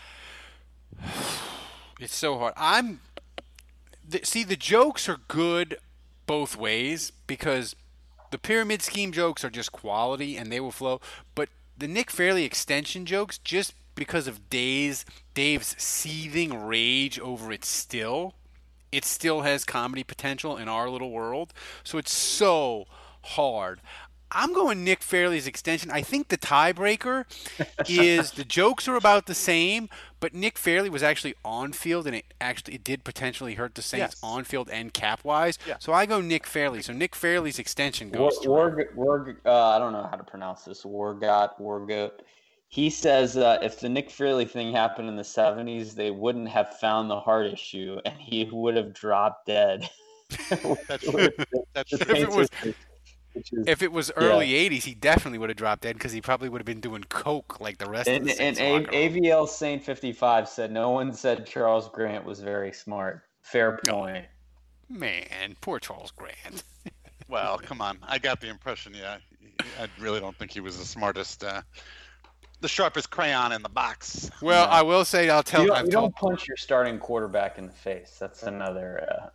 It's so hard. See, the jokes are good both ways because the pyramid scheme jokes are just quality and they will flow. But the Nick Fairley extension jokes, just because of Dave's seething rage over it still has comedy potential in our little world. So it's so hard. I'm going Nick Fairley's extension. I think the tiebreaker is the jokes are about the same, but Nick Fairley was actually on field, and it did potentially hurt the Saints on field and cap wise. Yeah. So I go Nick Fairley. So Nick Fairley's extension goes. I don't know how to pronounce this. Wargoat. He says if the Nick Fairley thing happened in the 70s, they wouldn't have found the heart issue, and he would have dropped dead. That's true. That's true. If it was early 80s, he definitely would have dropped dead because he probably would have been doing coke like the rest of the Saints. And AVL Saint 55 said, no one said Charles Grant was very smart. Fair point. Man, poor Charles Grant. Well, come on. I got the impression, I really don't think he was the smartest, the sharpest crayon in the box. Well, I will say, you don't punch your starting quarterback in the face. That's another...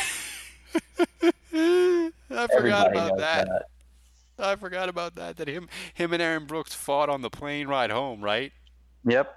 I forgot about that. I forgot about that. That him and Aaron Brooks fought on the plane ride home, right? Yep.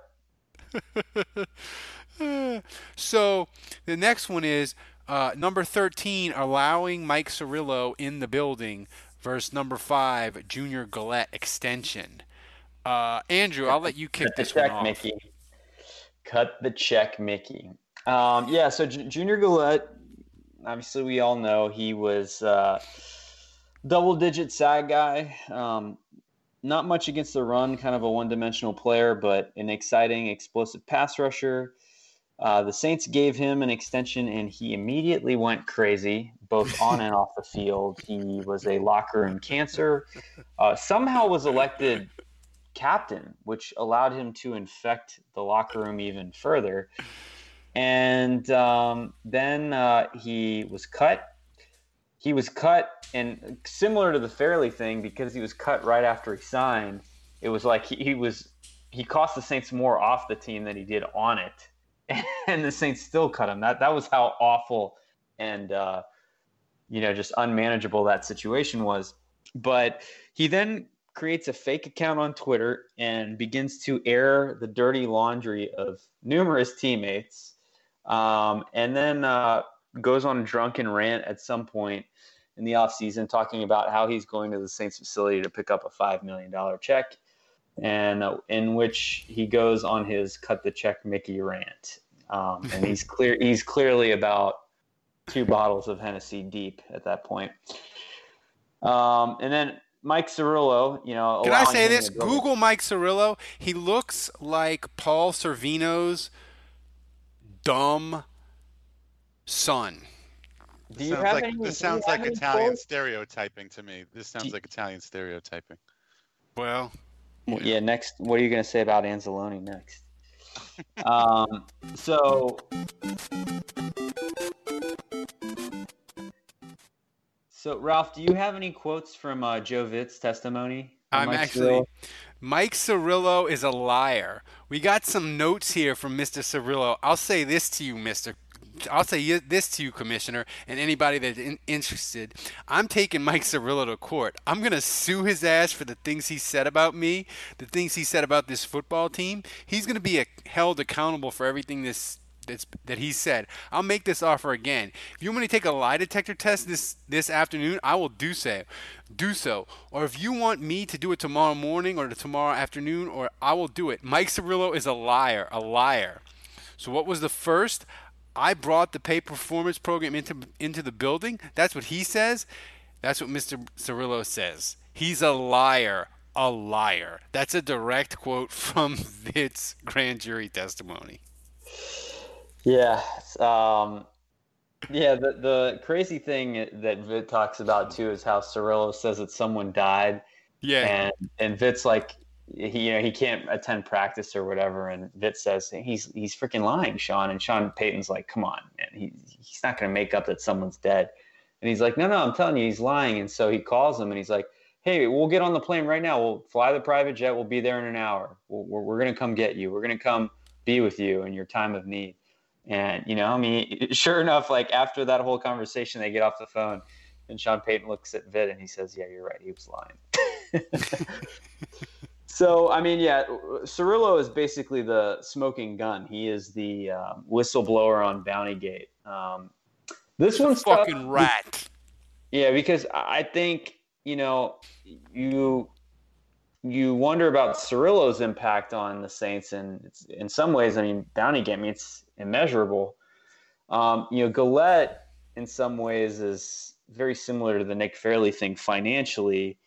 So the next one is number 13, allowing Mike Cirillo in the building versus number 5, Junior Galette extension. Andrew, I'll let you kick this one off. Mickey. Cut the check, Mickey. So Junior Galette. Obviously, we all know he was double-digit SAG guy. Not much against the run, kind of a one-dimensional player, but an exciting, explosive pass rusher. The Saints gave him an extension, and he immediately went crazy, both on and off the field. He was a locker room cancer. Somehow was elected captain, which allowed him to infect the locker room even further. And then he was cut. He was cut, and similar to the Fairley thing, because he was cut right after he signed, it was like he cost the Saints more off the team than he did on it, and the Saints still cut him. That was how awful and just unmanageable that situation was. But he then creates a fake account on Twitter and begins to air the dirty laundry of numerous teammates. And then goes on a drunken rant at some point in the offseason talking about how he's going to the Saints facility to pick up a $5 million check, and in which he goes on his cut the check Mickey rant. And he's clearly about 2 bottles of Hennessy deep at that point. And then Mike Cirillo, can I say this? Google Mike Cirillo. He looks like Paul Sorvino's dumb son. This sounds like Italian stereotyping to me. This sounds like Italian stereotyping. Well, yeah. Next, what are you going to say about Anzalone next? So Ralph, do you have any quotes from Joe Vitt's testimony? Mike Cirillo is a liar. We got some notes here from Mr. Cirillo. I'll say this to you, Commissioner, and anybody that's interested. I'm taking Mike Cirillo to court. I'm going to sue his ass for the things he said about me, the things he said about this football team. He's going to be held accountable for everything this that he said, "I'll make this offer again. If you want me to take a lie detector test this afternoon, I will do so. Or if you want me to do it tomorrow morning or tomorrow afternoon, or I will do it. Mike Cirillo is a liar. So what was the first? I brought the pay performance program into the building. That's what he says. That's what Mr. Cirillo says. He's a liar. A liar. That's a direct quote from Vitt's grand jury testimony. Yeah. The crazy thing that Vitt talks about too is how Cirillo says that someone died. Yeah. And Vitt's like, he can't attend practice or whatever, and Vitt says he's freaking lying, Sean. And Sean Payton's like, come on, man, he's not going to make up that someone's dead. And he's like, no, I'm telling you, he's lying. And so he calls him, and he's like, hey, we'll get on the plane right now. We'll fly the private jet. We'll be there in an hour. We're going to come get you. We're going to come be with you in your time of need. And sure enough, like after that whole conversation, they get off the phone, and Sean Payton looks at Vitt and he says, yeah, you're right, he was lying. So, Cirillo is basically the smoking gun. He is the whistleblower on Bountygate. This one's fucking rat. Yeah, because I think, you wonder about Cirillo's impact on the Saints, and it's, in some ways, Bountygate, it's immeasurable. Gillette, in some ways, is very similar to the Nick Fairley thing financially,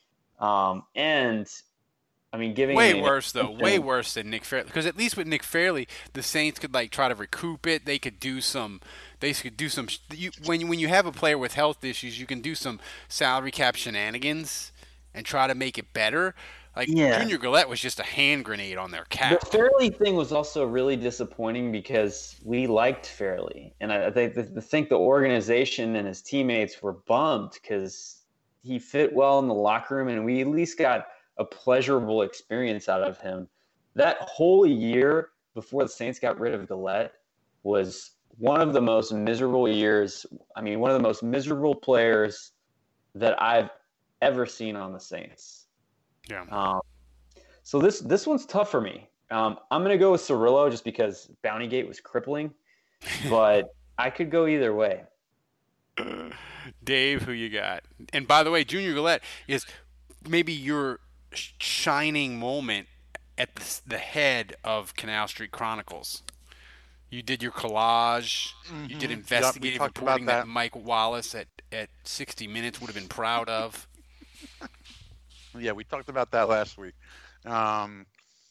giving way worse than Nick Fairley, because at least with Nick Fairley, the Saints could try to recoup it. They could do some. When you have a player with health issues, you can do some salary cap shenanigans and try to make it better. Junior Gillette was just a hand grenade on their cap. The Fairley thing was also really disappointing because we liked Fairley, and I think the organization and his teammates were bummed because he fit well in the locker room, and we at least got a pleasurable experience out of him. That whole year before the Saints got rid of Gillette was one of the most miserable years. One of the most miserable players that I've ever seen on the Saints. Yeah. So this one's tough for me. I'm going to go with Cirillo just because Bountygate was crippling, but I could go either way. Dave, who you got? And by the way, Junior Gillette is maybe your shining moment at the head of Canal Street Chronicles. You did your collage. Mm-hmm. You did investigative reporting that Mike Wallace at 60 Minutes would have been proud of. Yeah, we talked about that last week. I'm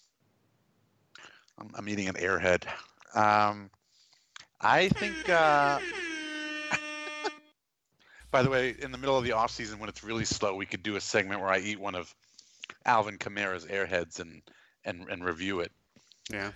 eating an Airhead. I think, by the way, in the middle of the off season when it's really slow, we could do a segment where I eat one of Alvin Kamara's Airheads and review it. Yeah.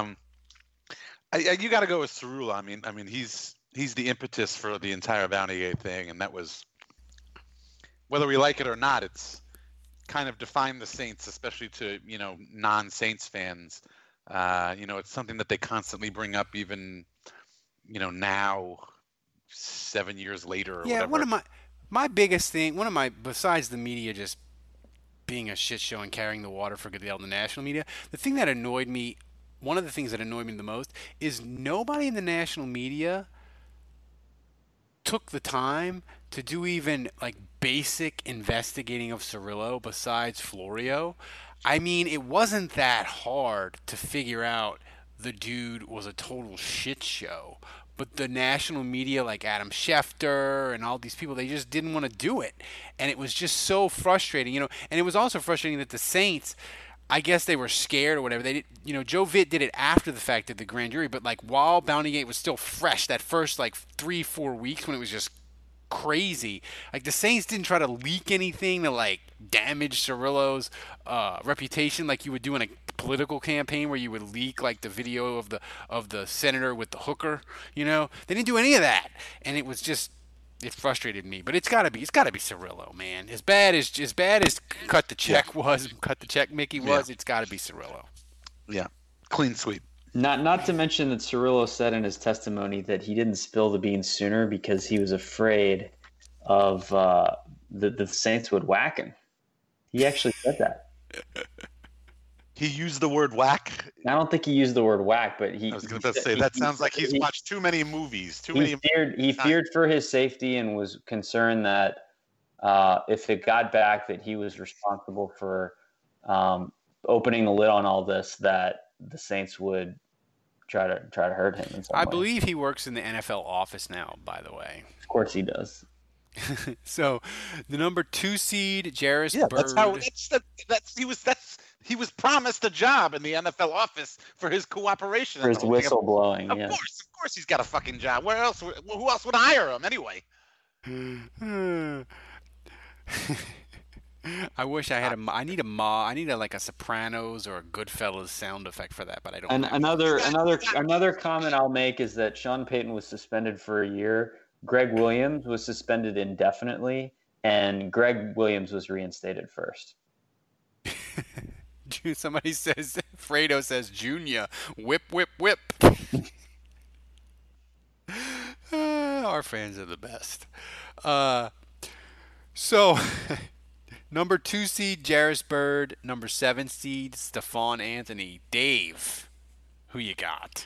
You got to go with Cirillo. He's the impetus for the entire Bountygate thing, and that was, whether we like it or not, it's kind of defined the Saints, especially to non-Saints fans. It's something that they constantly bring up, even now, 7 years later. Or whatever. One of my biggest thing, besides the media just being a shit show and carrying the water for Goodell, the national media, one of the things that annoyed me the most is nobody in the national media took the time to do even basic investigating of Cirillo besides Florio. It wasn't that hard to figure out the dude was a total shit show. But the national media, like Adam Schefter and all these people, they just didn't want to do it. And it was just so frustrating, And it was also frustrating that the Saints, I guess they were scared or whatever. They did, Joe Vitt did it after the fact of the grand jury, but while Bountygate was still fresh, that first 3-4 weeks when it was just crazy, the Saints didn't try to leak anything to damage Cirillo's reputation like you would do in a political campaign where you would leak the video of the senator with the hooker. They didn't do any of that, and it was just. It frustrated me, but it's got to be Cirillo, man. As bad as cut the check Mickey was, it's got to be Cirillo. Yeah, clean sweep. Not to mention that Cirillo said in his testimony that he didn't spill the beans sooner because he was afraid of the Saints would whack him. He actually said that. He used the word whack. I don't think he used the word whack, but I was going to say that sounds like he's watched too many movies. He feared for his safety and was concerned that if it got back, that he was responsible for opening the lid on all this, that the Saints would try to hurt him in some way. I believe he works in the NFL office now, by the way. Of course he does. So, the number 2 seed, Jairus Byrd. He was promised a job in the NFL office for his cooperation. For his whistle blowing, Of course he's got a fucking job. Who else would hire him anyway? I wish I had I need a Sopranos or a Goodfellas sound effect for that, but I don't. And another comment I'll make is that Sean Payton was suspended for a year. Greg Williams was suspended indefinitely, and Greg Williams was reinstated first. Somebody says, Fredo says, Junior, whip, whip, whip. Our fans are the best. So, number 2 seed, Jairus Byrd. Number 7 seed, Stephon Anthony. Dave, who you got?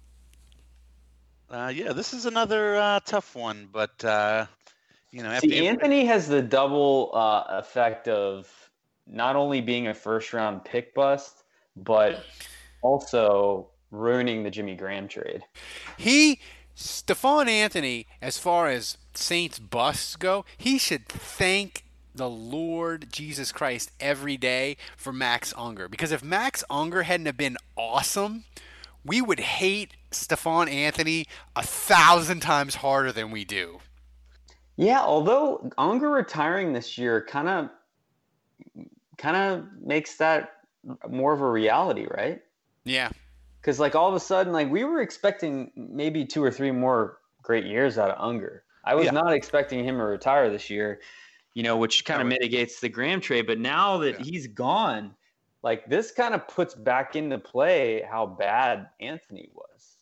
This is another tough one, but Anthony has the double effect of not only being a first-round pick bust, but also ruining the Jimmy Graham trade. Stephon Anthony, as far as Saints busts go, he should thank the Lord Jesus Christ every day for Max Unger. Because if Max Unger hadn't have been awesome, we would hate Stephon Anthony 1,000 times harder than we do. Yeah, although Unger retiring this year kind of makes that more of a reality, right? Yeah. Because all of a sudden, we were expecting maybe 2 or 3 more great years out of Unger. I was not expecting him to retire this year, which kind of mitigates the Graham trade. But now that he's gone, this kind of puts back into play how bad Anthony was.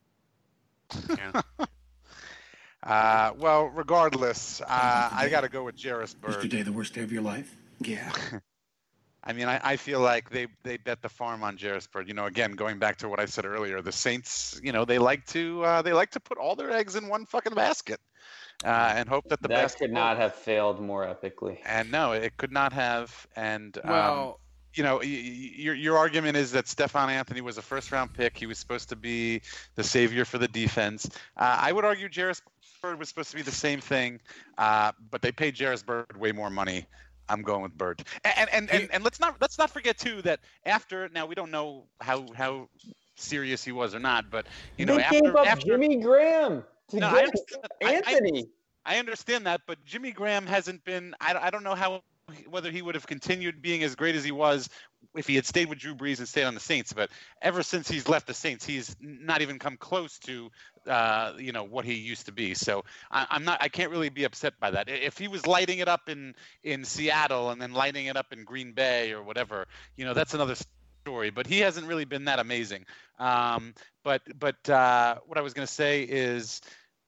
Yeah. Well, regardless, I got to go with Jairus Byrd. Was today the worst day of your life? Yeah. I mean, I feel like they bet the farm on Jairus Byrd. Again, going back to what I said earlier, the Saints, they like to put all their eggs in one fucking basket, and hope that the best could not have failed more epically. And no, it could not have. And well, your argument is that Stephon Anthony was a first-round pick. He was supposed to be the savior for the defense. I would argue Jairus Byrd was supposed to be the same thing, but they paid Jairus Byrd way more money. I'm going with Byrd. And let's not forget too that after, now we don't know how serious he was or not, but they gave up Jimmy Graham to get Anthony. I understand that, but Jimmy Graham hasn't been. I don't know whether he would have continued being as great as he was if he had stayed with Drew Brees and stayed on the Saints. But ever since he's left the Saints, he's not even come close to what he used to be. So I can't really be upset by that. If he was lighting it up in Seattle and then lighting it up in Green Bay or whatever, that's another story. But he hasn't really been that amazing. But what I was going to say is,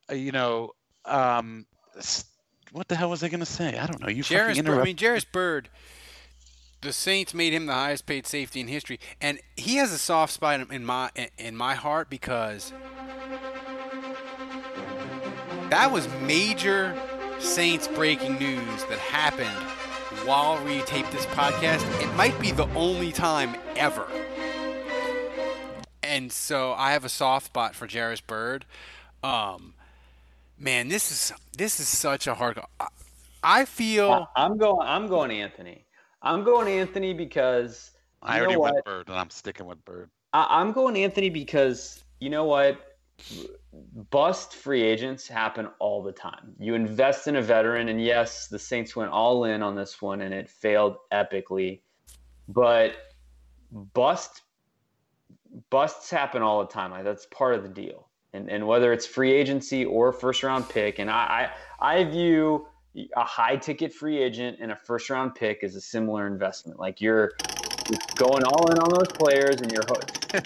what the hell was I going to say? I don't know. You fucking interrupted. Jairus Byrd, the Saints made him the highest paid safety in history, and he has a soft spot in my heart because that was major Saints breaking news that happened while we taped this podcast. It might be the only time ever. And so I have a soft spot for Jairus Byrd. Man, this is such a hard. I feel I'm going Anthony. I'm going Anthony because I already went Byrd, and I'm sticking with Byrd. I'm going Anthony because you know what? Bust free agents happen all the time. You invest in a veteran, and yes, the Saints went all in on this one, and it failed epically. But busts happen all the time. That's part of the deal. And whether it's free agency or first-round pick, and I view a high-ticket free agent and a first-round pick as a similar investment. You're going all in on those players, and those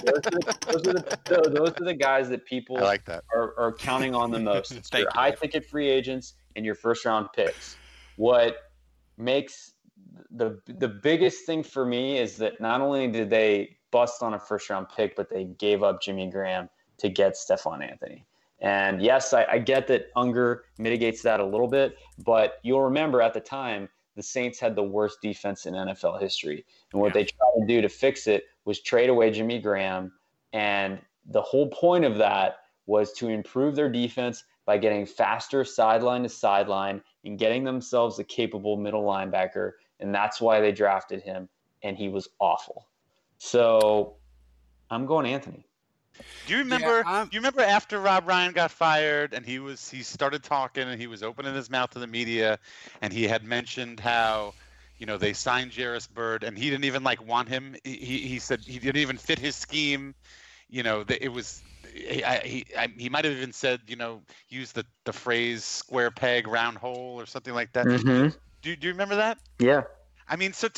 are the guys that people I like that. are counting on the most. It's your high-ticket free agents and your first-round picks. What makes the biggest thing for me is that not only did they bust on a first-round pick, but they gave up Jimmy Graham to get Stephon Anthony. And yes, I get that Unger mitigates that a little bit, but you'll remember at the time, the Saints had the worst defense in NFL history. And what they tried to do to fix it was trade away Jimmy Graham. And the whole point of that was to improve their defense by getting faster sideline to sideline and getting themselves a capable middle linebacker. And that's why they drafted him. And he was awful. So I'm going Anthony. Do you remember? Do you remember after Rob Ryan got fired and he started talking and he was opening his mouth to the media, and he had mentioned how, they signed Jairus Byrd and he didn't even want him. He said he didn't even fit his scheme. It was. He might have even said, use the phrase "square peg, round hole" or something like that. Mm-hmm. Do you remember that? Yeah. I mean, so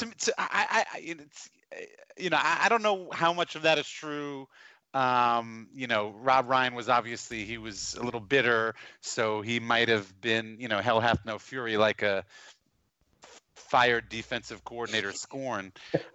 I don't know how much of that is true. Rob Ryan he was a little bitter, so he might have been, hell hath no fury, like a fired defensive coordinator scorn.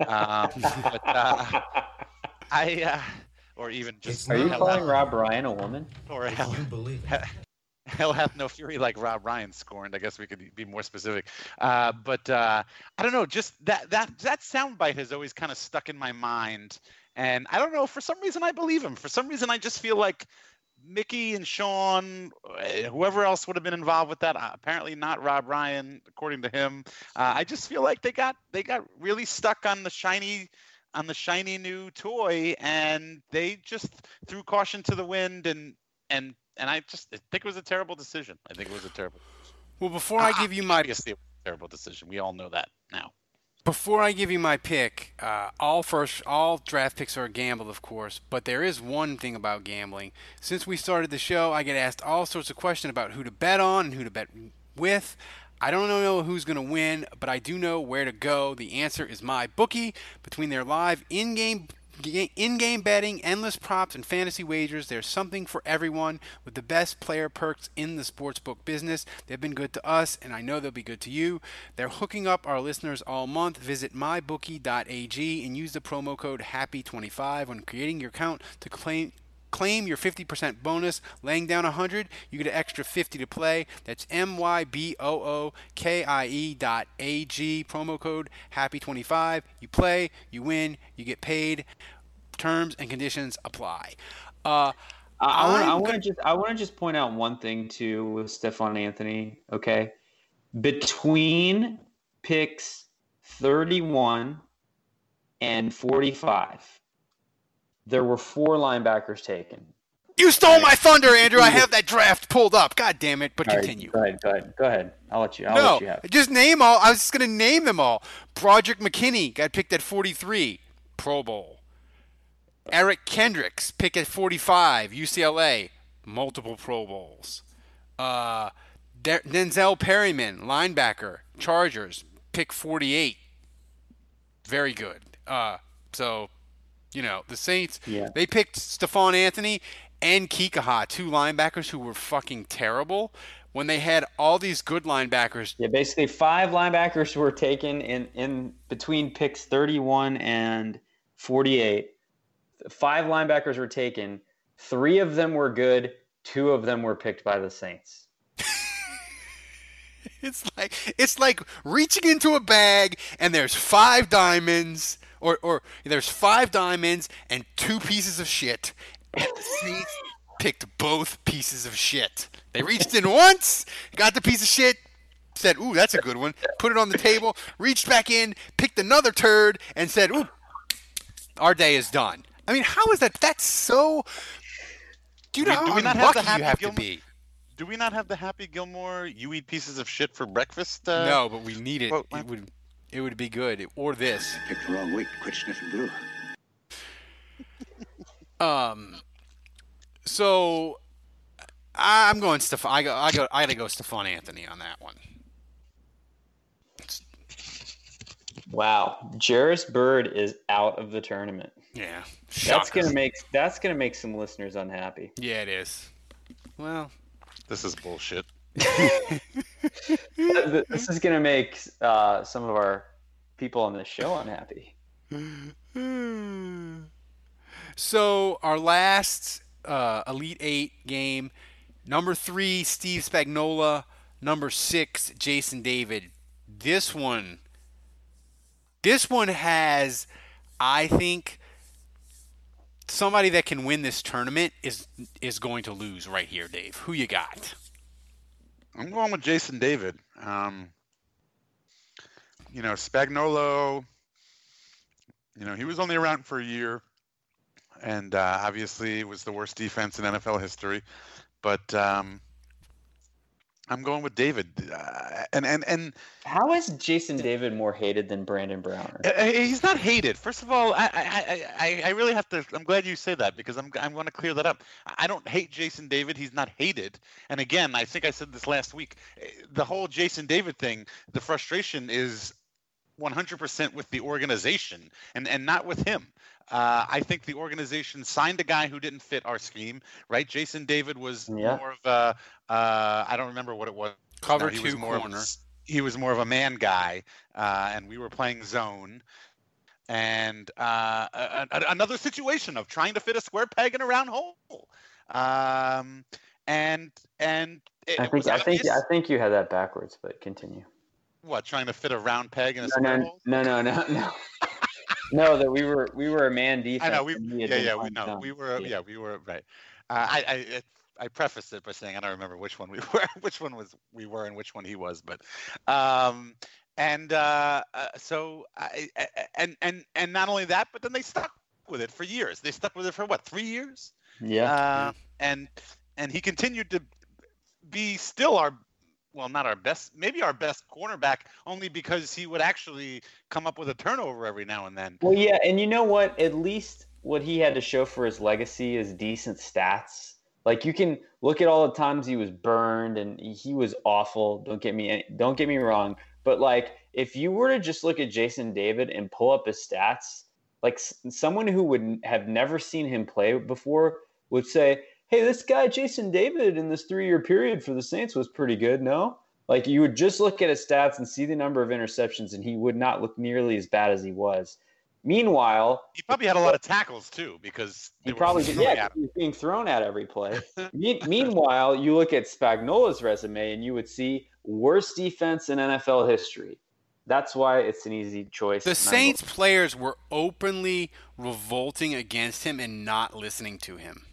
Or even just. Are you calling Rob Ryan a woman? Or hell hath no fury like Rob Ryan scorned. I guess we could be more specific. But I don't know. Just that soundbite has always kind of stuck in my mind. And I don't know, for some reason I believe him. For some reason I just feel like Mickey and Sean, whoever else would have been involved with that, apparently not Rob Ryan, according to him. I just feel like they got really stuck on the shiny new toy, and they just threw caution to the wind, and I think it was a terrible decision. Well, before I give you my obviously it was a terrible decision. We all know that now. Before I give you my pick, all draft picks are a gamble, of course, but there is one thing about gambling. Since we started the show, I get asked all sorts of questions about who to bet on and who to bet with. I don't know who's going to win, but I do know where to go. The answer is MyBookie. Between their live in-game betting, endless props, and fantasy wagers, there's something for everyone with the best player perks in the sportsbook business. They've been good to us, and I know they'll be good to you. They're hooking up our listeners all month. Visit mybookie.ag and use the promo code HAPPY25 when creating your account to claim your 50% bonus. Laying down 100, you get an extra 50 to play. That's mybookie.ag, promo code HAPPY25. You play, you win, you get paid. Terms and conditions apply. I want to just point out one thing too with Stephon Anthony. Okay, between picks 31 and 45. There were 4 linebackers taken. You stole my thunder, Andrew. I have that draft pulled up. God damn it, but continue. Right, go ahead. I'll let you have it. Just name all. I was just going to name them all. Broderick McKinney got picked at 43, Pro Bowl. Eric Kendricks, picked at 45, UCLA, multiple Pro Bowls. Denzel Perryman, linebacker, Chargers, pick 48. Very good. The Saints, they picked Stephon Anthony and Kikaha, 2 linebackers who were fucking terrible, when they had all these good linebackers. Yeah, basically 5 linebackers were taken in between picks 31 and 48. 5 linebackers were taken. 3 of them were good. 2 of them were picked by the Saints. It's like reaching into a bag and there's 5 diamonds. Or there's 5 diamonds and 2 pieces of shit, and the Saints picked both pieces of shit. They reached in once, got the piece of shit, said, "Ooh, that's a good one," put it on the table, reached back in, picked another turd, and said, "Ooh, our day is done." I mean, how is that? That's so... Do you know how unlucky you have to be? Do we not have the Happy Gilmore, you eat pieces of shit for breakfast? No, but we need it. It would be good. Or this. I picked the wrong week. Quit sniffing glue. So I'm going Stephon. I gotta go Stephon Anthony on that one. Wow, Jairus Byrd is out of the tournament. Yeah, that's gonna make some listeners unhappy. Yeah, it is. Well, this is bullshit. This is gonna make some of our people on this show unhappy. So our last Elite Eight game, number 3, Steve Spagnuolo, number 6, Jason David. This one has, I think, somebody that can win this tournament is going to lose right here, Dave. Who you got? I'm going with Jason David. Spagnuolo, he was only around for a year, and obviously it was the worst defense in NFL history. But I'm going with David. And how is Jason David more hated than Brandon Browner? He's not hated. First of all, I really have to. I'm glad you say that because I'm going to clear that up. I don't hate Jason David. He's not hated. And again, I think I said this last week. The whole Jason David thing, the frustration is 100% with the organization and not with him. I think the organization signed a guy who didn't fit our scheme, right? Jason David was more of a, I don't remember what it was. Cover he 2 was corner. He was more of a man guy, and we were playing zone. And another situation of trying to fit a square peg in a round hole. I think you had that backwards, but continue. What, trying to fit a round peg in a square hole? No. No, that we were a man defense. I know we were right. I prefaced it by saying I don't remember which one we were, we were, and which one he was, but and not only that, but then they stuck with it for years. They stuck with it for 3 years? Yeah. And he continued to be still not our best, maybe our best cornerback, only because he would actually come up with a turnover every now and then. Well, yeah, and you know what? At least what he had to show for his legacy is decent stats. Like, you can look at all the times he was burned and he was awful. Don't get me wrong, but like, if you were to just look at Jason David and pull up his stats, like someone who would have never seen him play before would say, hey, this guy Jason David in this 3-year period for the Saints was pretty good, no? Like, you would just look at his stats and see the number of interceptions, and he would not look nearly as bad as he was. Meanwhile, he probably had a lot of tackles too, because he was being thrown at every play. Meanwhile, you look at Spagnuolo's resume, and you would see worst defense in NFL history. That's why it's an easy choice. The Saints players were openly revolting against him and not listening to him.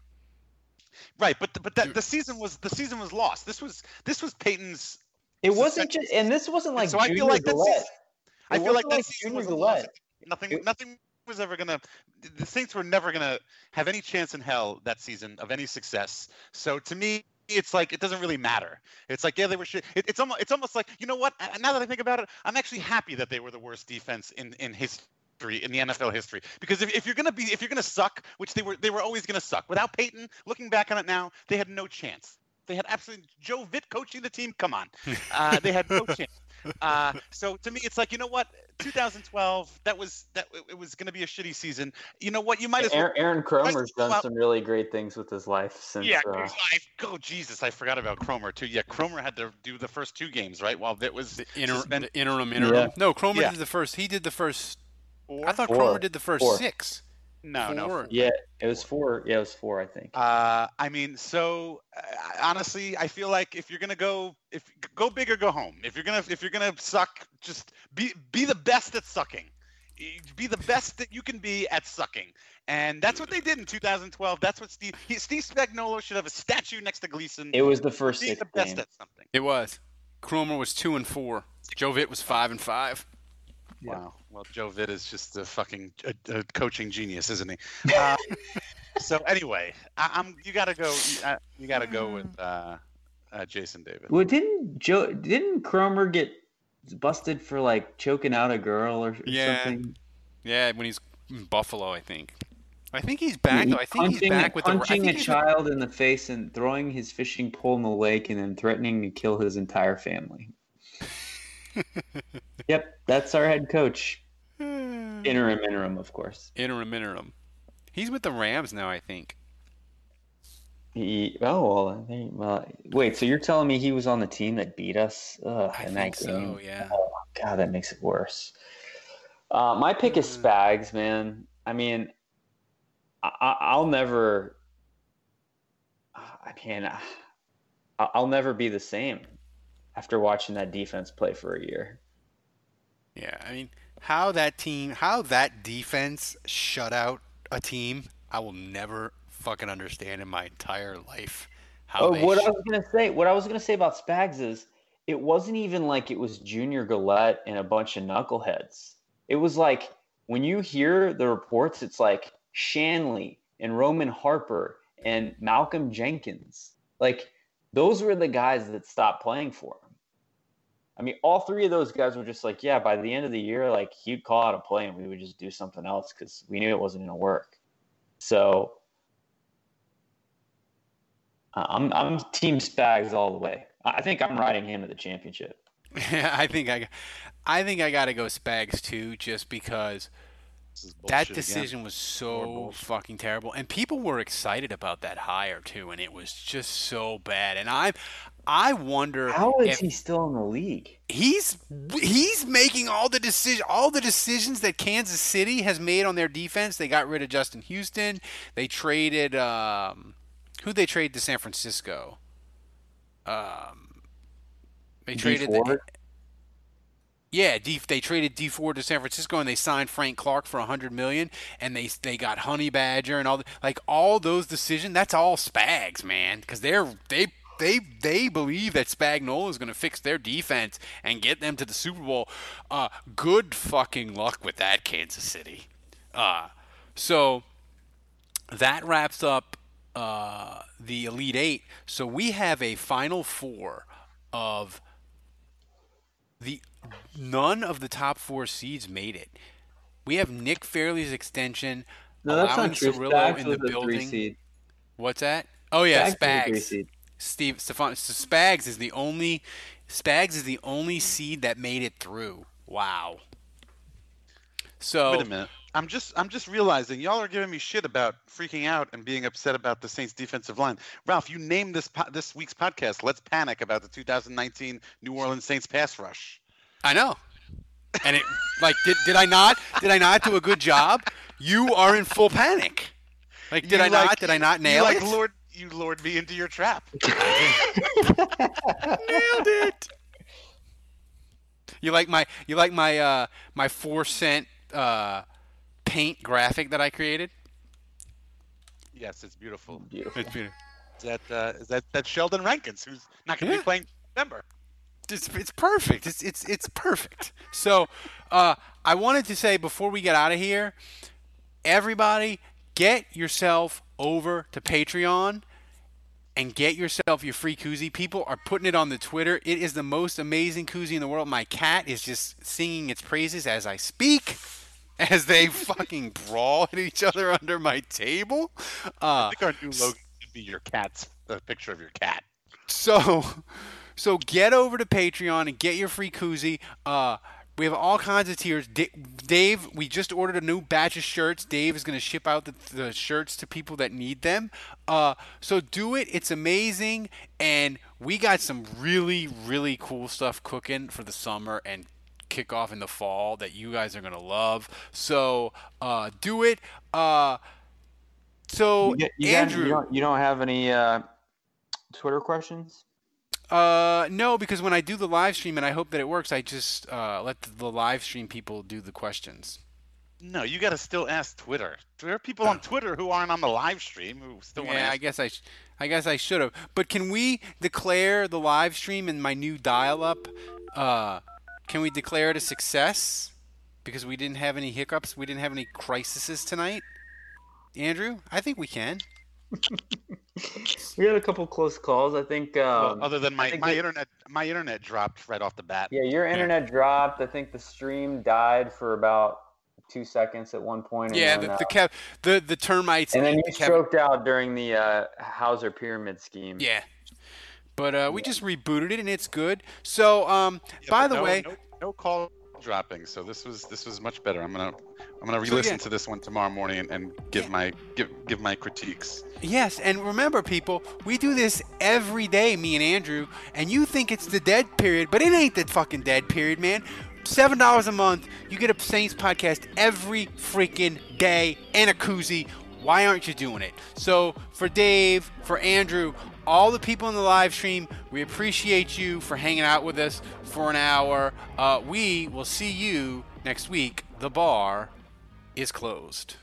Right, but the season was lost. This was Peyton's. It wasn't just, and this wasn't like. So I feel like that season was lost. Nothing was ever gonna. The Saints were never gonna have any chance in hell that season of any success. So to me, it's like it doesn't really matter. It's like, yeah, they were shit. It's almost like, you know what? Now that I think about it, I'm actually happy that they were the worst defense in history. In the NFL history, because if you're gonna suck, which they were always gonna suck. Without Peyton, looking back on it now, they had no chance. They had absolutely Joe Vitt coaching the team. Come on, they had no chance. So to me, it's like, you know what? 2012, it was gonna be a shitty season. You know what? You might as well. Aaron Kromer's done some really great things with his life since. Yeah, oh Jesus, I forgot about Kromer too. Yeah, Kromer had to do the first 2 games, right? While Vitt was the interim. Yeah. No, Kromer did the first. He did the first. 4? I thought Kromer did the first 4. 6. No. Yeah, it was 4. Yeah, it was 4, I think. I mean, so honestly, I feel like if you're gonna go big or go home. If you're gonna suck, just be the best at sucking. Be the best that you can be at sucking, and that's what they did in 2012. That's what Steve Spagnuolo should have a statue next to Gleason. It was the first 6 the best at something. It was. Kromer was 2-4. Joe Vitt was 5-5. Wow. Well, Joe Vitt is just a fucking coaching genius, isn't he? So anyway, you got to go. You got to go with Jason David. Well, didn't Kromer get busted for like choking out a girl or something? Yeah, when he's in Buffalo, I think. I think he's back. I think he's back with punching a child in the face and throwing his fishing pole in the lake and then threatening to kill his entire family. Yep, that's our head coach. Interim, of course. Interim. He's with the Rams now, I think. Wait, so you're telling me he was on the team that beat us in that game? So, yeah. God, that makes it worse. My pick is Spags, man. I mean, I'll never. I'll never be the same after watching that defense play for a year. Yeah, I mean, how that defense shut out a team, I will never fucking understand in my entire life. What I was gonna say about Spags is it wasn't even like it was Junior Gillette and a bunch of knuckleheads. It was like when you hear the reports, it's like Shanley and Roman Harper and Malcolm Jenkins. Like those were the guys that stopped playing for him. I mean, all three of those guys were just like, yeah, by the end of the year, like he'd call out a play and we would just do something else because we knew it wasn't going to work. So I'm Team Spags all the way. I think I'm riding him to the championship. I think I got to go Spags too, just because that decision was so fucking terrible, and people were excited about that hire too, and it was just so bad. And I wonder how is he still in the league. He's making all the decisions that Kansas City has made on their defense. They got rid of Justin Houston. They traded who'd they trade to San Francisco? They traded they traded Dee Ford to San Francisco, and they signed Frank Clark for $100 million, and they got Honey Badger and all those decisions. That's all Spags, man, because they believe that Spagnuolo is going to fix their defense and get them to the Super Bowl. Good fucking luck with that, Kansas City. So that wraps up the Elite Eight. So we have a Final Four of none of the top four seeds made it. We have Nick Fairley's extension, allowing Cirillo in the building. What's that? Oh yeah, Spags. Spags is the only seed that made it through. Wow. So wait a minute. I'm just realizing y'all are giving me shit about freaking out and being upset about the Saints defensive line. Ralph, you named this week's podcast "Let's Panic" about the 2019 New Orleans Saints pass rush. I know. And it did I not do a good job? You are in full panic. Did I not nail it? You lured me into your trap. Nailed it. You like my 4-cent paint graphic that I created? Yes, it's beautiful. It's beautiful. Is that Sheldon Rankins, who's not going to be playing in November? It's perfect. It's perfect. So I wanted to say before we get out of here, everybody get yourself over to Patreon and get yourself your free koozie. People are putting it on the Twitter. It is the most amazing koozie in the world. My cat is just singing its praises as I speak, as they fucking brawl at each other under my table. I think our new logo should be the picture of your cat. So get over to Patreon and get your free koozie. We have all kinds of tiers. Dave, we just ordered a new batch of shirts. Dave is going to ship out the shirts to people that need them. So do it. It's amazing. And we got some really, really cool stuff cooking for the summer and kick off in the fall that you guys are going to love. So do it. Andrew. You don't have any Twitter questions? No, because when I do the live stream, and I hope that it works, I just let the live stream people do the questions. No, you got to still ask Twitter. There are people on Twitter who aren't on the live stream who still want to ask. I guess I should have. But can we declare the live stream in my new dial-up? Can we declare it a success? Because we didn't have any hiccups. We didn't have any crises tonight. Andrew, I think we can. We had a couple close calls. I think. Other than my internet dropped right off the bat. Yeah, your internet dropped. I think the stream died for about 2 seconds at one point. Yeah, the termites. And then you stroked out during the Hauser pyramid scheme. Yeah, but we just rebooted it and it's good. So by the way, no call dropping. So this was much better. I'm gonna re-listen to this one tomorrow morning and give my critiques. Yes, and remember, people, we do this every day, me and Andrew, and you think it's the dead period, but it ain't the fucking dead period, man. $7 a month, you get a Saints podcast every freaking day and a koozie. Why aren't you doing it? So for Dave, for Andrew, all the people in the live stream, we appreciate you for hanging out with us for an hour. We will see you next week. The bar is closed.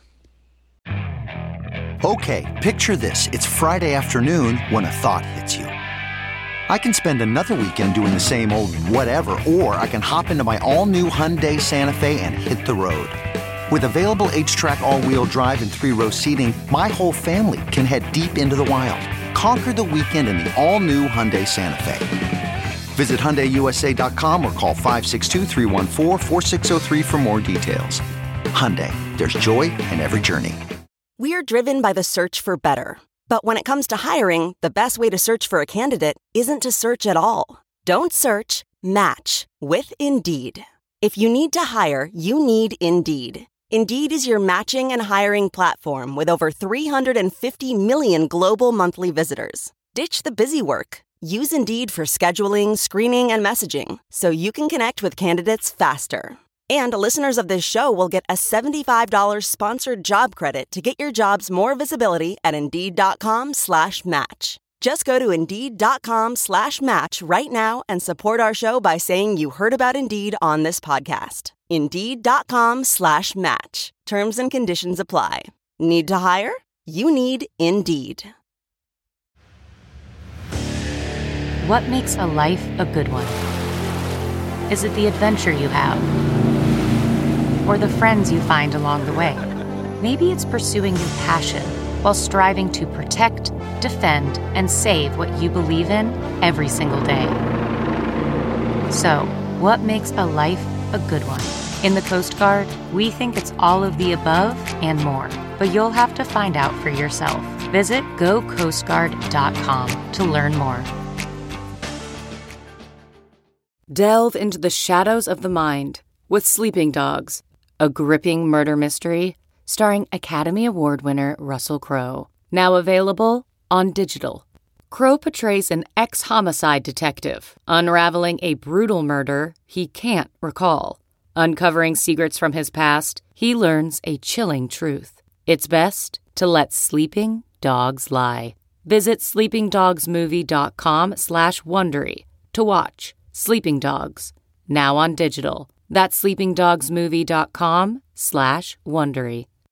Okay, picture this. It's Friday afternoon when a thought hits you. I can spend another weekend doing the same old whatever, or I can hop into my all-new Hyundai Santa Fe and hit the road. With available H-Track all-wheel drive and 3-row seating, my whole family can head deep into the wild. Conquer the weekend in the all-new Hyundai Santa Fe. Visit HyundaiUSA.com or call 562-314-4603 for more details. Hyundai, there's joy in every journey. We're driven by the search for better. But when it comes to hiring, the best way to search for a candidate isn't to search at all. Don't search, match with Indeed. If you need to hire, you need Indeed. Indeed is your matching and hiring platform with over 350 million global monthly visitors. Ditch the busy work. Use Indeed for scheduling, screening, and messaging so you can connect with candidates faster. And listeners of this show will get a $75 sponsored job credit to get your jobs more visibility at Indeed.com/match. Just go to Indeed.com/match right now and support our show by saying you heard about Indeed on this podcast. Indeed.com/match. Terms and conditions apply. Need to hire? You need Indeed. What makes a life a good one? Is it the adventure you have? Or the friends you find along the way? Maybe it's pursuing your passion while striving to protect, defend, and save what you believe in every single day. So, what makes a life a good one? In the Coast Guard, we think it's all of the above and more, but you'll have to find out for yourself. Visit GoCoastGuard.com to learn more. Delve into the shadows of the mind with Sleeping Dogs, a gripping murder mystery starring Academy Award winner Russell Crowe. Now available on digital. Crowe portrays an ex-homicide detective unraveling a brutal murder he can't recall. Uncovering secrets from his past, he learns a chilling truth. It's best to let sleeping dogs lie. Visit sleepingdogsmovie.com/Wondery to watch Sleeping Dogs, now on digital. That's sleepingdogsmovie.com/Wondery.